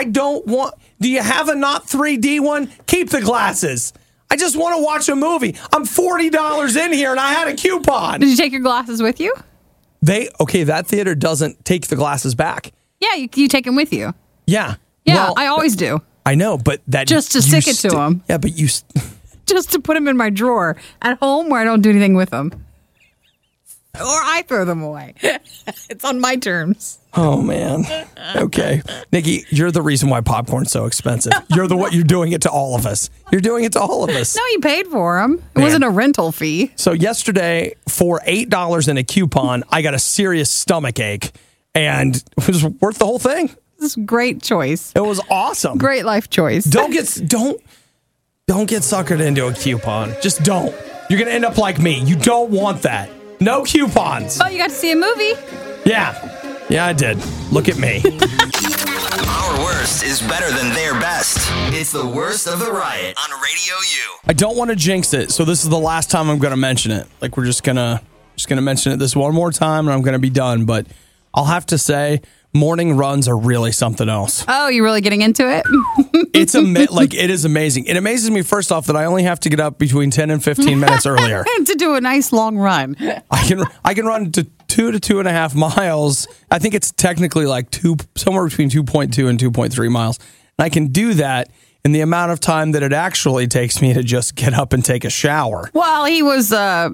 do you have a not 3D one? Keep the glasses. I just want to watch a movie. I'm $40 in here and I had a coupon. Did you take your glasses with you? That theater doesn't take the glasses back. Yeah, you take them with you. Yeah. Yeah, well, I always do. I know, but that... Just to stick it to them. Yeah, but you... Just to put them in my drawer at home where I don't do anything with them. Or I throw them away. It's on my terms. Oh, man. Okay. Nikki, you're the reason why popcorn's so expensive. You're doing it to all of us. You're doing it to all of us. No, you paid for them. It wasn't a rental fee. So yesterday, for $8 in a coupon, I got a serious stomach ache. And it was worth the whole thing. This is a great choice. It was awesome. Great life choice. Don't get suckered into a coupon. Just don't. You're going to end up like me. You don't want that. No coupons. Oh, you got to see a movie? Yeah. Yeah, I did. Look at me. Our worst is better than their best. It's the worst of the Riot on Radio U. I don't want to jinx it, so this is the last time I'm going to mention it. Like, we're just gonna mention it this one more time, and I'm going to be done. But I'll have to say, morning runs are really something else. Oh, you're really getting into it? It is amazing. It amazes me, first off, that I only have to get up between 10 and 15 minutes earlier to do a nice long run. I can run to 2 to 2.5 miles. I think it's technically like somewhere between 2.2 and 2.3 miles. And I can do that in the amount of time that it actually takes me to just get up and take a shower. Well, he was,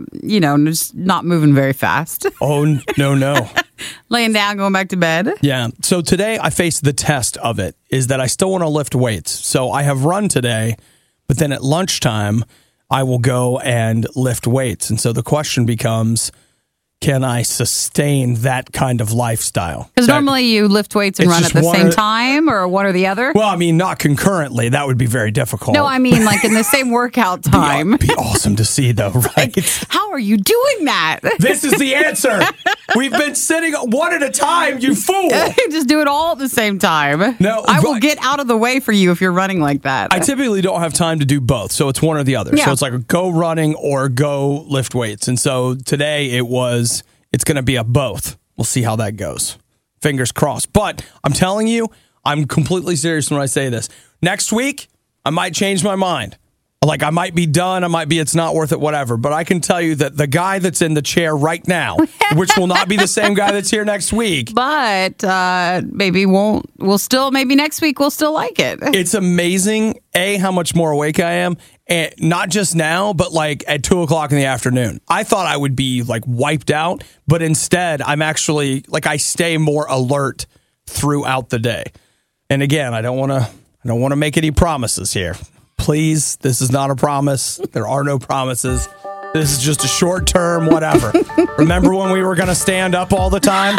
just not moving very fast. Oh, no. Laying down, going back to bed. Yeah. So today I faced the test of it, is that I still want to lift weights. So I have run today, but then at lunchtime, I will go and lift weights. And so the question becomes, can I sustain that kind of lifestyle? Because normally you lift weights and run at the same time, or one or the other? Well, I mean, not concurrently. That would be very difficult. No, I mean like in the same workout time. Be awesome to see, though, right? How are you doing that? This is the answer. We've been sitting one at a time, you fool. Just do it all at the same time. No, I will get out of the way for you if you're running like that. I typically don't have time to do both, so it's one or the other. Yeah. So it's like go running or go lift weights. And so today it's going to be a both. We'll see how that goes. Fingers crossed. But I'm telling you, I'm completely serious when I say this. Next week, I might change my mind. Like, I might be done. I might be, it's not worth it, whatever. But I can tell you that the guy that's in the chair right now, which will not be the same guy that's here next week. But maybe maybe next week we'll still like it. It's amazing, how much more awake I am. And not just now, but like at 2:00 in the afternoon. I thought I would be like wiped out, but instead I'm actually like, I stay more alert throughout the day. And again, I don't want to make any promises here. Please, this is not a promise. There are no promises. This is just a short term, whatever. Remember when we were going to stand up all the time?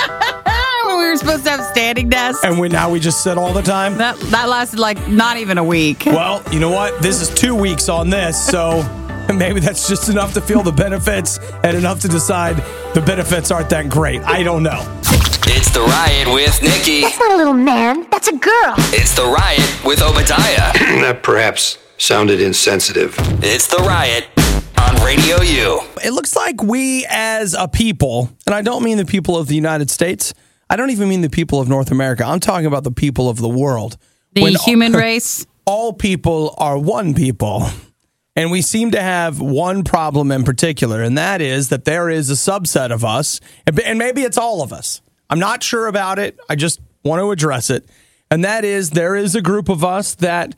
When we were supposed to have standing desks? And now we just sit all the time? That lasted like not even a week. Well, you know what? This is 2 weeks on this, so maybe that's just enough to feel the benefits and enough to decide the benefits aren't that great. I don't know. It's The Riot with Nikki. That's not a little man. That's a girl. It's The Riot with Obadiah. That perhaps sounded insensitive. It's The Riot on Radio U. It looks like we as a people, and I don't mean the people of the United States, I don't even mean the people of North America. I'm talking about the people of the world. The human race. All people are one people. And we seem to have one problem in particular, and that is that there is a subset of us, and maybe it's all of us. I'm not sure about it. I just want to address it. And that is, there is a group of us that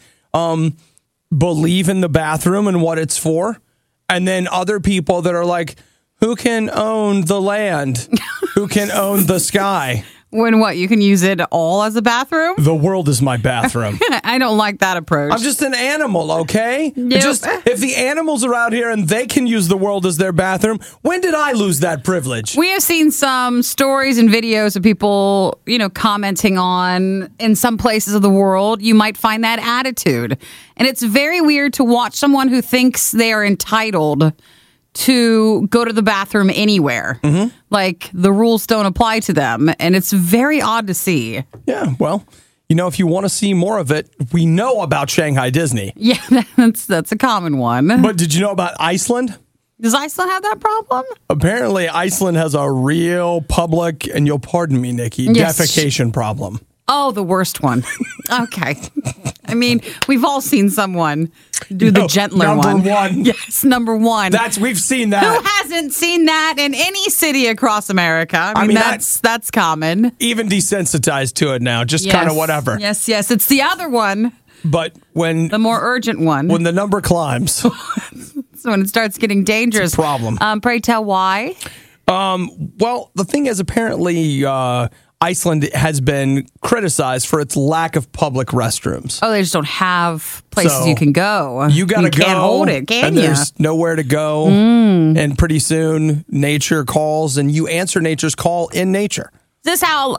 believe in the bathroom and what it's for. And then other people that are like, who can own the land? Who can own the sky? When what? You can use it all as a bathroom? The world is my bathroom. I don't like that approach. I'm just an animal, okay? Yep. Just if the animals are out here and they can use the world as their bathroom, when did I lose that privilege? We have seen some stories and videos of people, commenting on in some places of the world. You might find that attitude. And it's very weird to watch someone who thinks they are entitled to go to the bathroom anywhere. Mm-hmm. Like the rules don't apply to them. And it's very odd to see. Yeah, well, if you want to see more of it, we know about Shanghai Disney. Yeah, that's a common one. But did you know about Iceland? Does Iceland have that problem? Apparently, Iceland has a real public, and you'll pardon me, Nikki, defecation problem. Oh, the worst one. Okay. I mean, we've all seen someone do the gentler one. Number one. Yes, number one. We've seen that. Who hasn't seen that in any city across America? I mean that's common. Even desensitized to it now, just kind of whatever. Yes. It's the other one. But when the more urgent one. When the number climbs. So when it starts getting dangerous. It's a problem. Pray tell why? Well, the thing is, apparently Iceland has been criticized for its lack of public restrooms. Oh, they just don't have places you can go. You got to go. You can't hold it, can you? There's nowhere to go. And pretty soon, nature calls, and you answer nature's call in nature. Is this how,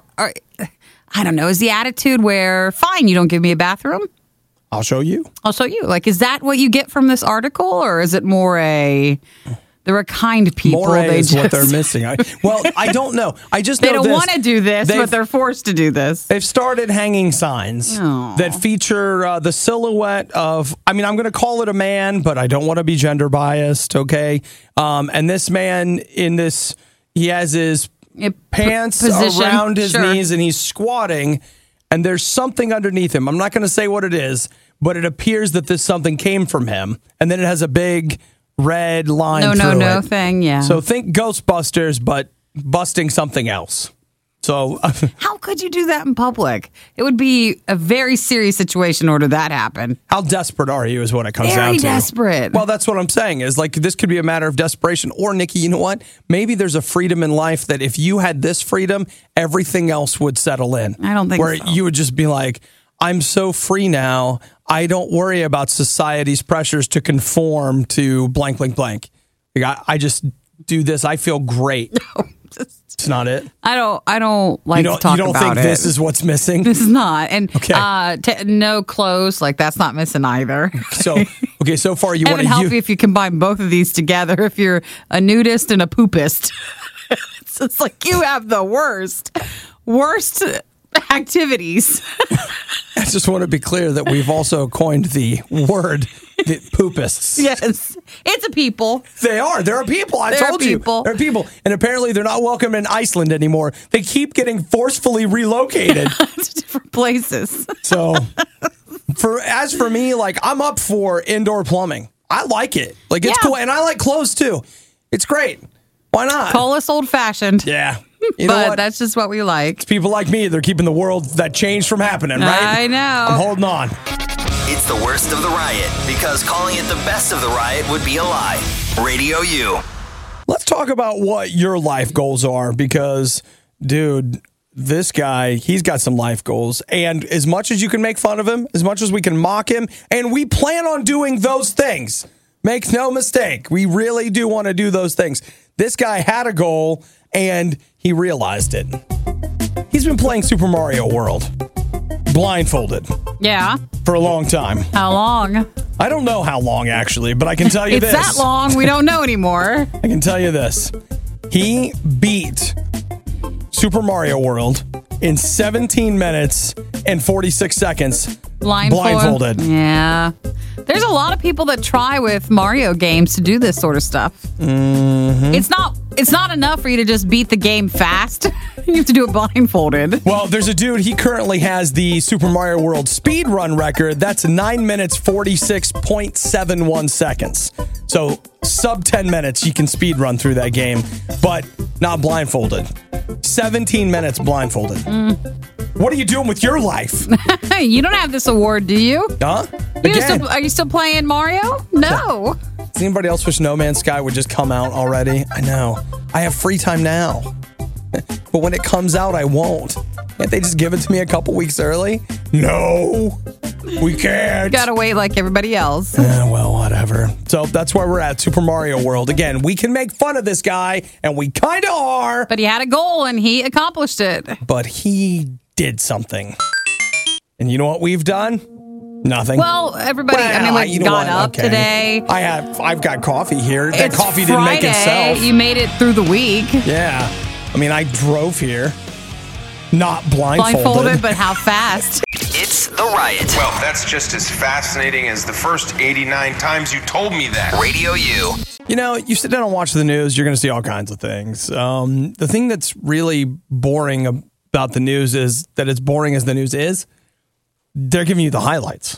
I don't know, is the attitude where, fine, you don't give me a bathroom? I'll show you. Like, is that what you get from this article, or is it more they're a kind people? More is what they're missing. I don't know. I just know they don't want to do this, but they're forced to do this. They've started hanging signs that feature the silhouette of, I'm going to call it a man, but I don't want to be gender biased, okay? And this man he has his pants around his knees and he's squatting, and there's something underneath him. I'm not going to say what it is, but it appears that this something came from him, and then it has a big red line through it. Thing, yeah. So think Ghostbusters, but busting something else. So how could you do that in public? It would be a very serious situation in order that happen. How desperate are you is what it comes down Very to. desperate. Well, that's what I'm saying is like this could be a matter of desperation. Or, Nikki, you know what? Maybe there's a freedom in life that if you had this freedom, everything else would settle in. I don't think where so. you would just be like, I'm so free now. I don't worry about society's pressures to conform to blank, blank, blank. Like, I just do this. I feel great. No, it's not it. I don't like to talk about it. You don't think this is what's missing? This is not. And okay. No clothes, like that's not missing either. So far you want to help you if you combine both of these together. If you're a nudist and a poopist, it's like you have the worst activities. I just want to be clear that we've also coined the word poopists. Yes, it's a people. They are. They're a people. I told you. They're people. And apparently they're not welcome in Iceland anymore. They keep getting forcefully relocated to different places. So as for me, like I'm up for indoor plumbing. I like it. Like it's cool. And I like clothes too. It's great. Why not? Call us old fashioned. Yeah. But that's just what we like. It's people like me. They're keeping the world that changed from happening, right? I know. I'm holding on. It's the worst of the riot because calling it the best of the riot would be a lie. Radio U. Let's talk about what your life goals are because, dude, this guy, he's got some life goals. And as much as you can make fun of him, as much as we can mock him, and we plan on doing those things. Make no mistake. We really do want to do those things. This guy had a goal and he realized it. He's been playing Super Mario World blindfolded. Yeah. For a long time. How long? I don't know how long, actually, but I can tell you it's this. It's that long. We don't know anymore. I can tell you this. He beat Super Mario World in 17 minutes and 46 seconds. Blindfolded. Yeah. There's a lot of people that try with Mario games to do this sort of stuff. Mm-hmm. It's not enough for you to just beat the game fast. You have to do it blindfolded. Well, there's a dude, he currently has the Super Mario World speed run record. That's 9 minutes, 46.71 seconds. So sub 10 minutes, you can speed run through that game, but not blindfolded. 17 minutes blindfolded. What are you doing with your life? You don't have this award, do you? Huh? Are you still playing Mario? No. Does anybody else wish No Man's Sky would just come out already? I know. I have free time now. But when it comes out, I won't. Can't they just give it to me a couple weeks early? No, we can't. Gotta wait like everybody else. Well, whatever. So that's where we're at, Super Mario World. Again, we can make fun of this guy, and we kind of are. But he had a goal, and he accomplished it. But he did something. And you know what we've done? Nothing. Well, everybody, we got up today. I've got coffee here. That It's coffee Friday. didn't make itself. You made it through the week. Yeah. I mean, I drove here. Not blindfolded. But how fast? It's The Riot. Well, that's just as fascinating as the first 89 times you told me that. Radio U. You know, you sit down and watch the news, you're going to see all kinds of things. The thing that's really boring about the news is that it's boring as the news is. They're giving you the highlights.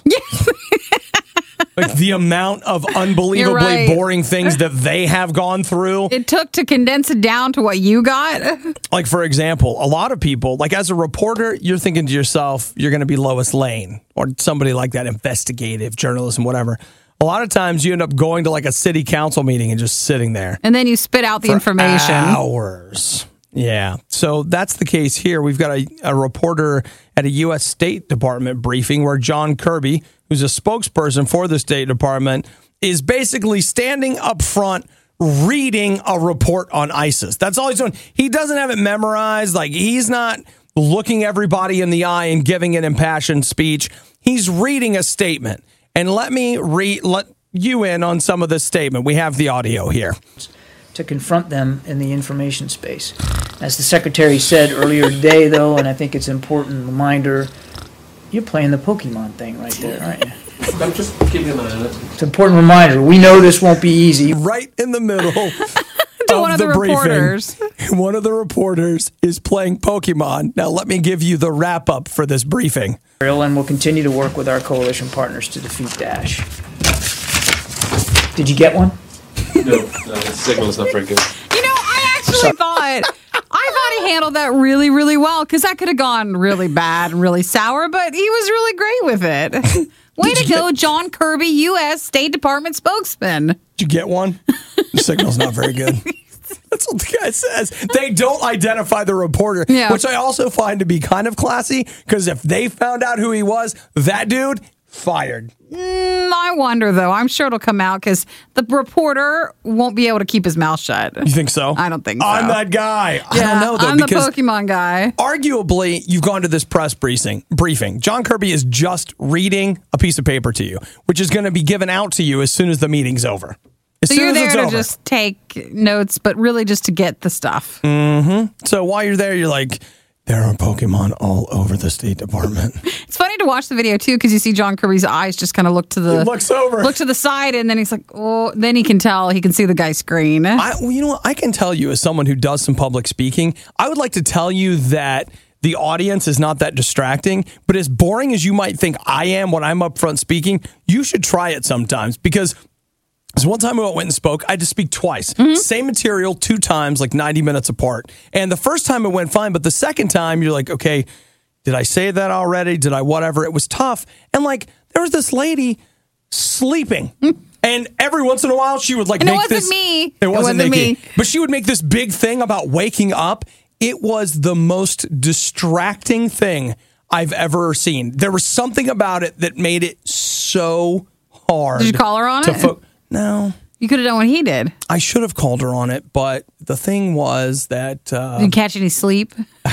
Like the amount of unbelievably boring things that they have gone through. It took to condense it down to what you got. Like, for example, a lot of people, like as a reporter, you're thinking to yourself, you're going to be Lois Lane or somebody like that, investigative journalism, whatever. A lot of times you end up going to like a city council meeting and just sitting there. And then you spit out the information. Hours. Yeah. So that's the case here. We've got a reporter at a U.S. State Department briefing where John Kirby, who's a spokesperson for the State Department, is basically standing up front reading a report on ISIS. That's all he's doing. He doesn't have it memorized. Like, he's not looking everybody in the eye and giving an impassioned speech. He's reading a statement. And let you in on some of this statement. We have the audio here. To confront them in the information space. As the Secretary said earlier today, though, and I think it's an important reminder, you're playing the Pokemon thing right there, aren't you? I'm just giving him It's an important reminder. We know this won't be easy. Right in the middle to one of the reporters. One of the reporters is playing Pokemon. Now, let me give you the wrap-up for this briefing. And we'll continue to work with our coalition partners to defeat Daesh. Did you get one? No, the signal is not very good. You know, I actually thought he handled that really, really well because that could have gone really bad and really sour, but he was really great with it. Way to go, John Kirby, U.S. State Department spokesman. Did you get one? The signal's not very good. That's what the guy says. They don't identify the reporter, which I also find to be kind of classy because if they found out who he was, that dude, fired. I wonder, though. I'm sure it'll come out because the reporter won't be able to keep his mouth shut. You think so? I don't think so. I'm that guy. Yeah, I don't know, though. I'm the Pokemon guy. Arguably, you've gone to this press briefing. John Kirby is just reading a piece of paper to you, which is going to be given out to you as soon as the meeting's over. So you're there to just take notes, but really just to get the stuff. Mm-hmm. So while you're there, you're like, there are Pokemon all over the State Department. It's funny to watch the video, too, because you see John Kirby's eyes just kind of look to the... He looks over. Look to the side, and then he's like, oh... Then he can tell. He can see the guy's screen. You know what? I can tell you as someone who does some public speaking, I would like to tell you that the audience is not that distracting, but as boring as you might think I am when I'm up front speaking, you should try it sometimes because... So one time I went and spoke, I had to speak twice. Mm-hmm. Same material, 2 times, like 90 minutes apart. And the first time it went fine, but the second time you're like, okay, did I say that already? Did I whatever? It was tough. And like, there was this lady sleeping. And every once in a while she would like make this. It wasn't me. But she would make this big thing about waking up. It was the most distracting thing I've ever seen. There was something about it that made it so hard. Did you call her on it? No. You could have done what he did. I should have called her on it, but the thing was that... Did you catch any sleep?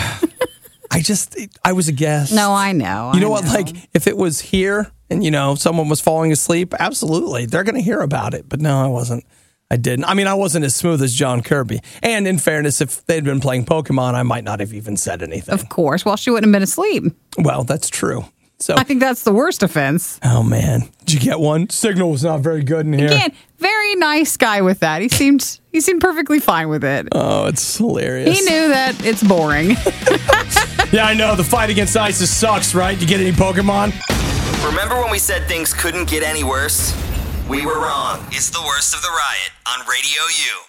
I was a guest. No, I know. You know what? Like, if it was here and, someone was falling asleep, absolutely. They're going to hear about it. But no, I wasn't. I didn't. I mean, I wasn't as smooth as John Kirby. And in fairness, if they'd been playing Pokemon, I might not have even said anything. Of course. Well, she wouldn't have been asleep. Well, that's true. So I think that's the worst offense. Oh, man. Did you get one? Signal was not very good in here. Again, very nice guy with that. He seemed perfectly fine with it. Oh, it's hilarious. He knew that it's boring. Yeah, I know. The fight against ISIS sucks, right? You get any Pokemon? Remember when we said things couldn't get any worse? We were wrong. It's the worst of the riot on Radio U.